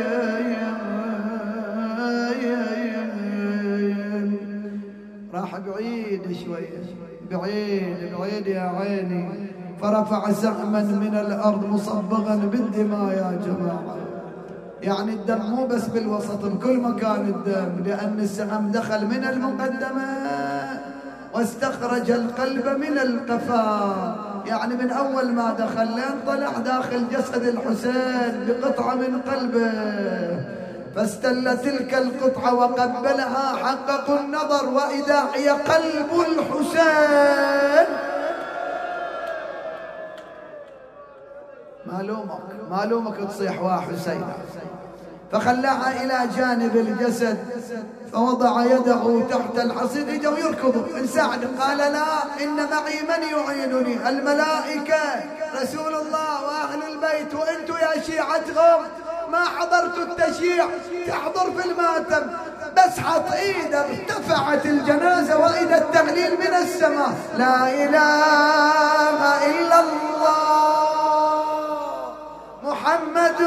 راح بعيد شوية، بعيد يا عيني، فرفع سهما من الأرض مصبغا بالدماء يا جماعة. يعني الدم مو بس بالوسط، بكل مكان الدم، لأن السهم دخل من المقدمة واستخرج القلب من القفا، يعني من أول ما دخل لين طلع داخل جسد الحسين بقطعة من قلبه، فاستل تلك القطعة وقبلها حقق النظر وإذا هي قلب الحسين. مالومك تصيح وحسين. فخلاها إلى جانب الجسد فوضع يده تحت الحصير. اجوا يركضوا نساعده، قال لا، إن معي من يعينني، الملائكة، رسول الله وأهل البيت، وأنتوا يا شيعتهم ما حضرتوا التشييع، تحضر في الماتم بس حط ايده ارتفعت الجنازة وإذا التهليل من السماء، لا إله إلا الله محمد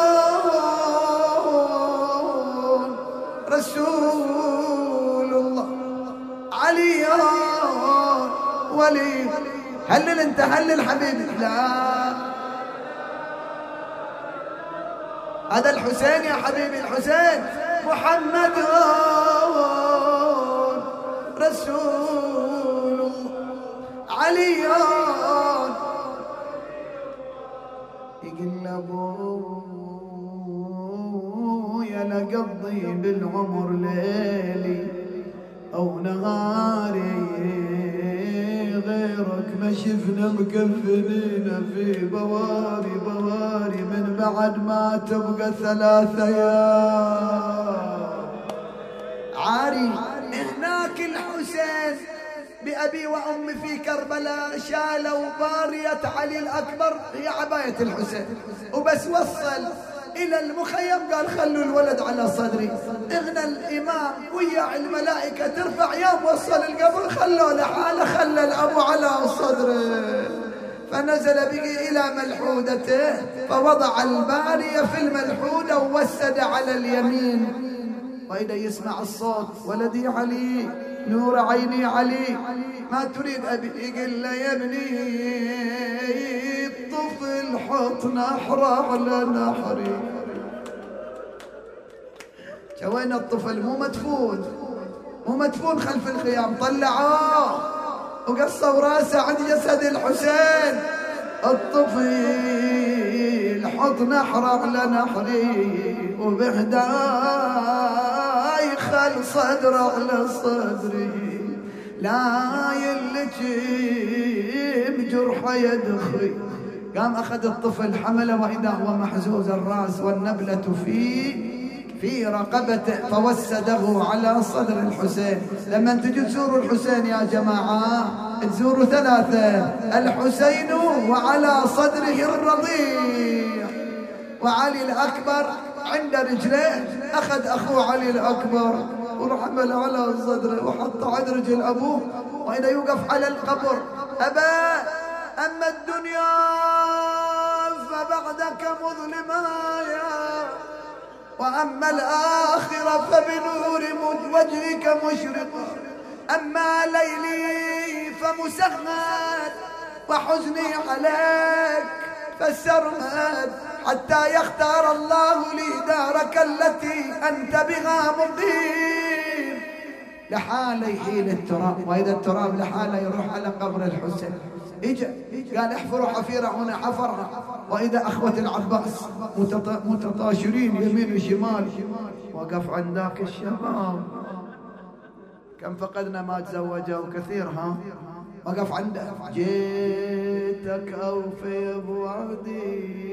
رسول الله علي ولي. هلل انت، هلل حبيبي. لا، هذا الحسين يا حبيبي، الحسين. محمد رسول الله علي. يقول أبويا لقضي بالعمر ليلي أو نهاري، غيرك ما شفنا مكفنين في بواري من بعد ما تبقى 3 أيام عاري. هناك الحسين بأبي وأمي في كربلاء شالوا بارية علي الأكبر، هي عباية الحسين، وبس وصل إلى المخيم قال خلوا الولد على صدري. إغنى الإمام ويا الملائكة ترفع يا موصل القبر، خلوا لحاله، خلى الأبو على صدره، فنزل به إلى ملحودته فوضع البارية في الملحودة ووسد على اليمين. وإذا يسمع الصوت ولدي علي نور عيني علي، ما تريد أبي؟ يقول له يا ابني الطفل حط نحره على نحري. وين الطفل؟ مو مدفون خلف الخيام، طلعوه وقصوا راسه عند جسد الحسين. الطفل حط نحره على نحري وبهداي خل صدره على صدري، لا يلجم جرحه يدخي. قام أخذ الطفل حمله وإذا هو محزوز الرأس والنبلة في رقبته فوسده على صدر الحسين. لما تجوا تزوروا الحسين يا جماعة تزوروا 3، الحسين وعلى صدره الرضيع، وعلي الأكبر عند رجليه أخذ أخوه علي الأكبر ورحمل على صدره وحط عند رجل أبوه، وإذا يوقف على القبر أبا أما الدنيا فبعدك مظلمة وأما الآخرة فبنور وجهك مشرقة، أما ليلي فمسهد وحزني عليك فالسرمد حتى يختار الله لي دارك التي أنت بها مقيم. لحاله يحيل التراب، وإذا التراب لحاله يروح على قبر الحسين. إجا قال احفروا حفيرة، هنا حفرها، وإذا أخوة العباس متطاشرين يمين وشمال. وقف عندك الشباب كم فقدنا ما تزوجوا كثير، ها وقف عنده جيتك أوفي بوعدي.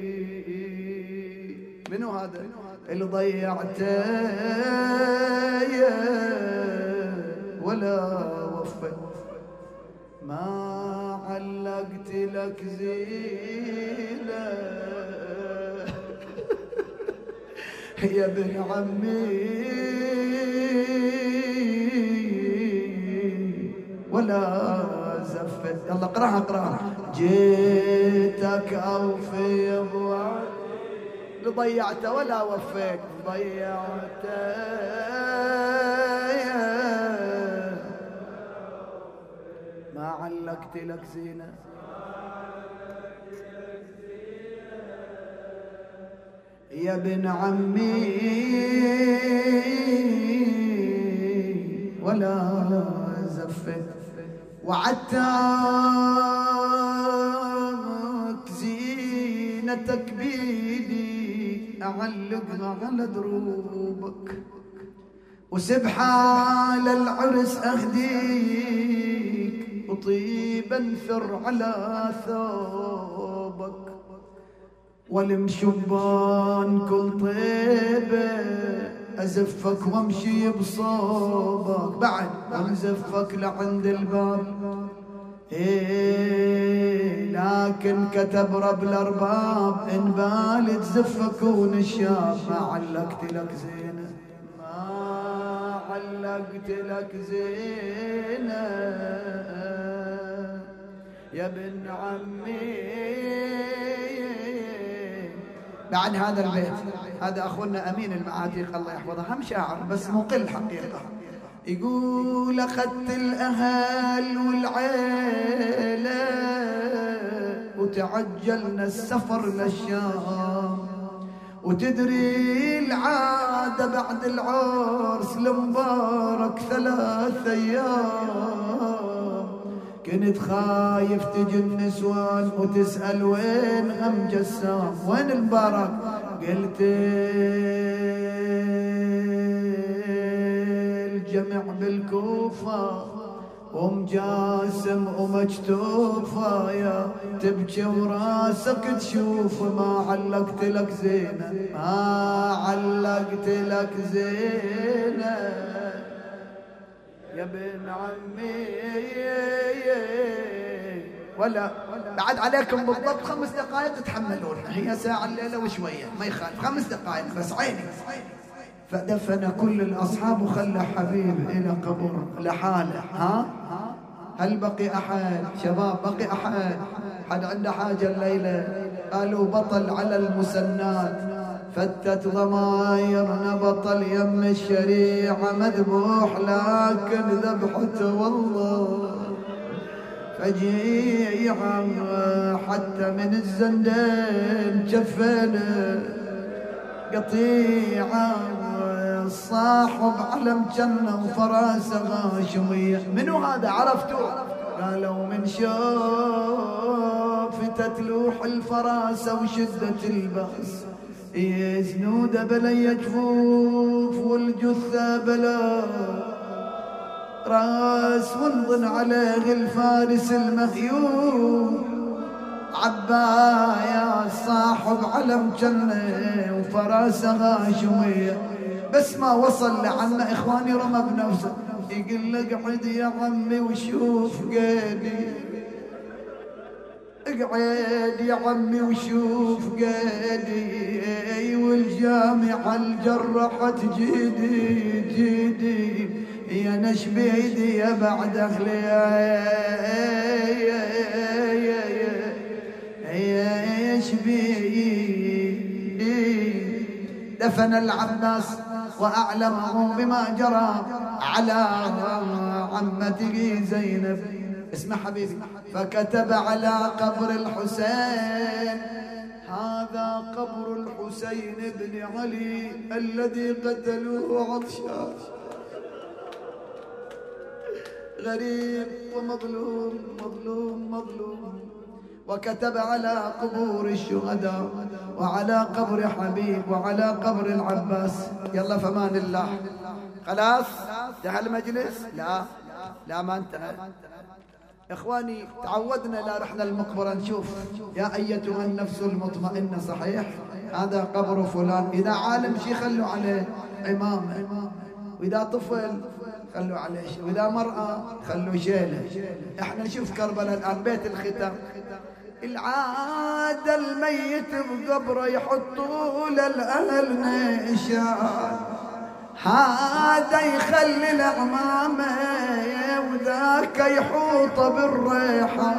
منو هذا اللي ضيعته ولا وفيت؟ ما علقت لك زينة يا ابن عمي ولا زفت. يلا اقراها. جيتك اوفي بوعد ضيعته ولا وفيت ضيعته ما علقت لك زينة يا ابن عمي ولا زفت. وعدتك زينتك بيدي أعلقها على دروبك وسبحة للعرس أهديك وطيبا ثر على ثوبك والمشبان كل طيبة أزفك وامشي بصوبك بعد ومزفك لعند الباب لكن كتب رب الأرباب إن بالي تزفك ونشاف ما علقت لك زينة ما علقت لك زينة يا ابن عمي. بعد هذا البيت هذا أخونا أمين المعاتيق الله يحفظه هم شاعر بس مقل حقيقة يقول أخذت الأهل والعيلة وتعجلنا السفر للشام وتدري العادة بعد العرس المبارك 3 أيام كنت خايف تجي النسوان وتسأل وين هم جسام وين المبارك قلت الجمع بالكوفة ومجاسم ومجتوفة يا تبكي وراسك تشوف ما علقت لك زينة ما علقت لك زينة يا ابن عمي ولا بعد عليكم بالضبط 5 دقائق تتحملونها هي ساعة الليلة وشوية ما يخالف 5 دقائق بس عيني. فدفن كل الأصحاب وخلى حبيب إلى قبر لحاله. هل بقي أحد شباب بقي أحد عنده حاجة الليلة؟ قالوا بطل على المسنات فتت ضمايرنا بطل يم الشريعة مذبوح لكن ذبحته والله فجيعة حتى من الزندين جفنا قطيعة الصاحب علم جنة وفراسة غاشمية. منو هذا عرفتوه؟ قالوا من شوف تتلوح الفراسة وشدة البأس زنودة بلا يجفوف والجثة بلا راس ونظن عليه الفارس المخيوم عباية الصاحب علم جنة وفراسة غاشمية. بس ما وصل لعمه إخواني رمى بنفسه يقول له اقعد يا عمي وشوف قيدي اقعد يا عمي وشوف قيدي والجامعة الجرحت جيدي يا نشبيدي يا بعد أهلي يا شبيدي. دفن العباس وأعلمه بما جرى على عمته زينب اسمع حبيبي فكتب على قبر الحسين هذا قبر الحسين بن علي الذي قتلوه عطشان غريب ومظلوم مظلوم. وكتب على قبور الشهداء وعلى قبر حبيب وعلى قبر العباس. يلا فمان الله خلاص انتهى المجلس. لا ما انتهى اخواني تعودنا لا رحنا المقبرة نشوف يا ايتها النفس المطمئنة صحيح هذا قبر فلان. اذا عالم شي خلوا عليه امامه واذا طفل خلوا عليه واذا مرأة خلوا شيله. احنا نشوف كربلاء الان بيت الختام العادة الميت بقبره يحطوا للأهل نشان، هذا يخلي العمامة وذاك يحوط بالريحة،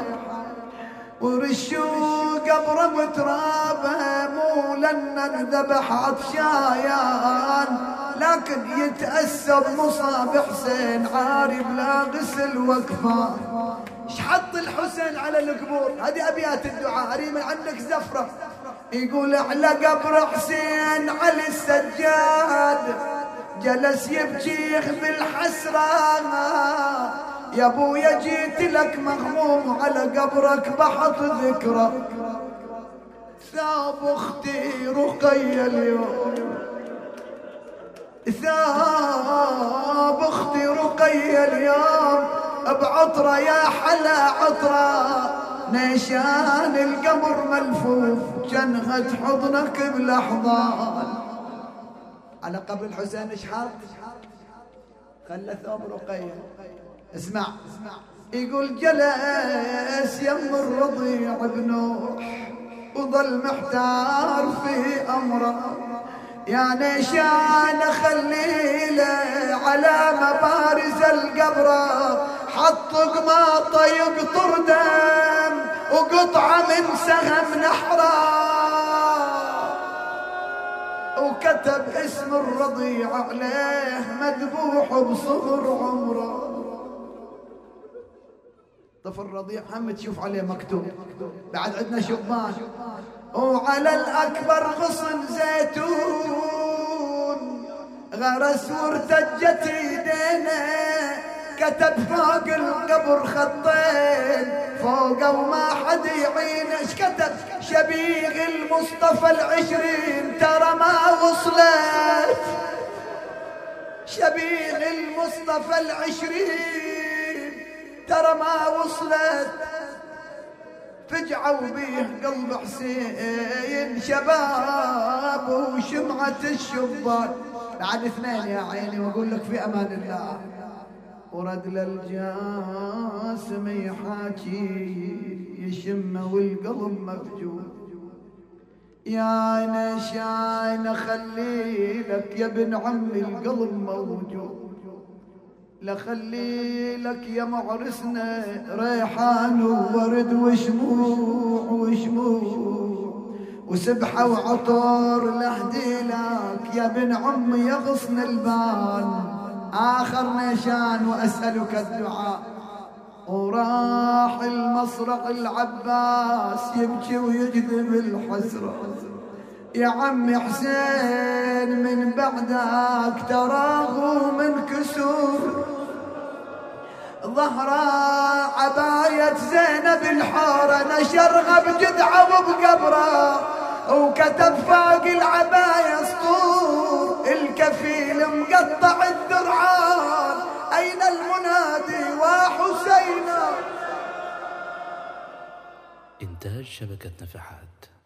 ورشوا قبره بترابه مو لأن انذبح عطشايان، لكن يتأسى بمصاب حسين عاري بلا غسل وكفان. ايش حط الحسين على القبور؟ هذه ابيات الدعاء، اريد من عندك زفرة. يقول على قبر حسين علي السجاد جلس يبكي بالحسرة، يا ابويا جيت لك مغموم على قبرك بحط ذكرى، ثاب اختي رقية اليوم، ثاب اختي رقية اليوم بعطرة يا حلا عطرة، نيشان القبر ملفوف جنغة حضنك بلحظان. على قبر الحسين ايش حط؟ خلى ثوب رقية. اسمع يقول جلس يم الرضيع بنوح وظل محتار في امره، يا نيشان خليله على مبارز القبر، حط قماطه يقطر دم وقطعه من سهم نحره، وكتب اسم الرضيع عليه مذبوح بصغر عمره. طفل رضيع هم تشوف عليه مكتوب. بعد عندنا شبان وعلى الأكبر غصن زيتون غرس وارتجت ايدينا، كتب فوق القبر خطين فوقه وما حد يعينه. ايش كتب؟ شبيغ المصطفى العشرين ترى ما وصلت، شبيغ المصطفى العشرين ترى ما وصلت، فجعوا بيه قلب حسين شباب وشمعة الشبان. بعد اثنين يا عيني واقول لك في امان الله. ورد للجاسم يحاكي يشمه والقلب مفجوع، يا نشان خلي لك يا ابن عمي القلب موجود، لخلي لك يا معرسنا ريحان وورد وشموع وشموع وسبحة وعطر لهدي لك يا ابن عمي يا غصن البان. آخر نشان وأسألك الدعاء. وراح المصرع العباس يبكي ويجذب الحسرة، يا عمي حسين من بعدك تراه من كسور، ظهره عباية زينب الحورة نشرها بجذعه وبقبره، وكتب فوق العباية سطور الكفيل مقطع الذرعان، أين المنادي وحسينا. إنتاج شبكة نفحات.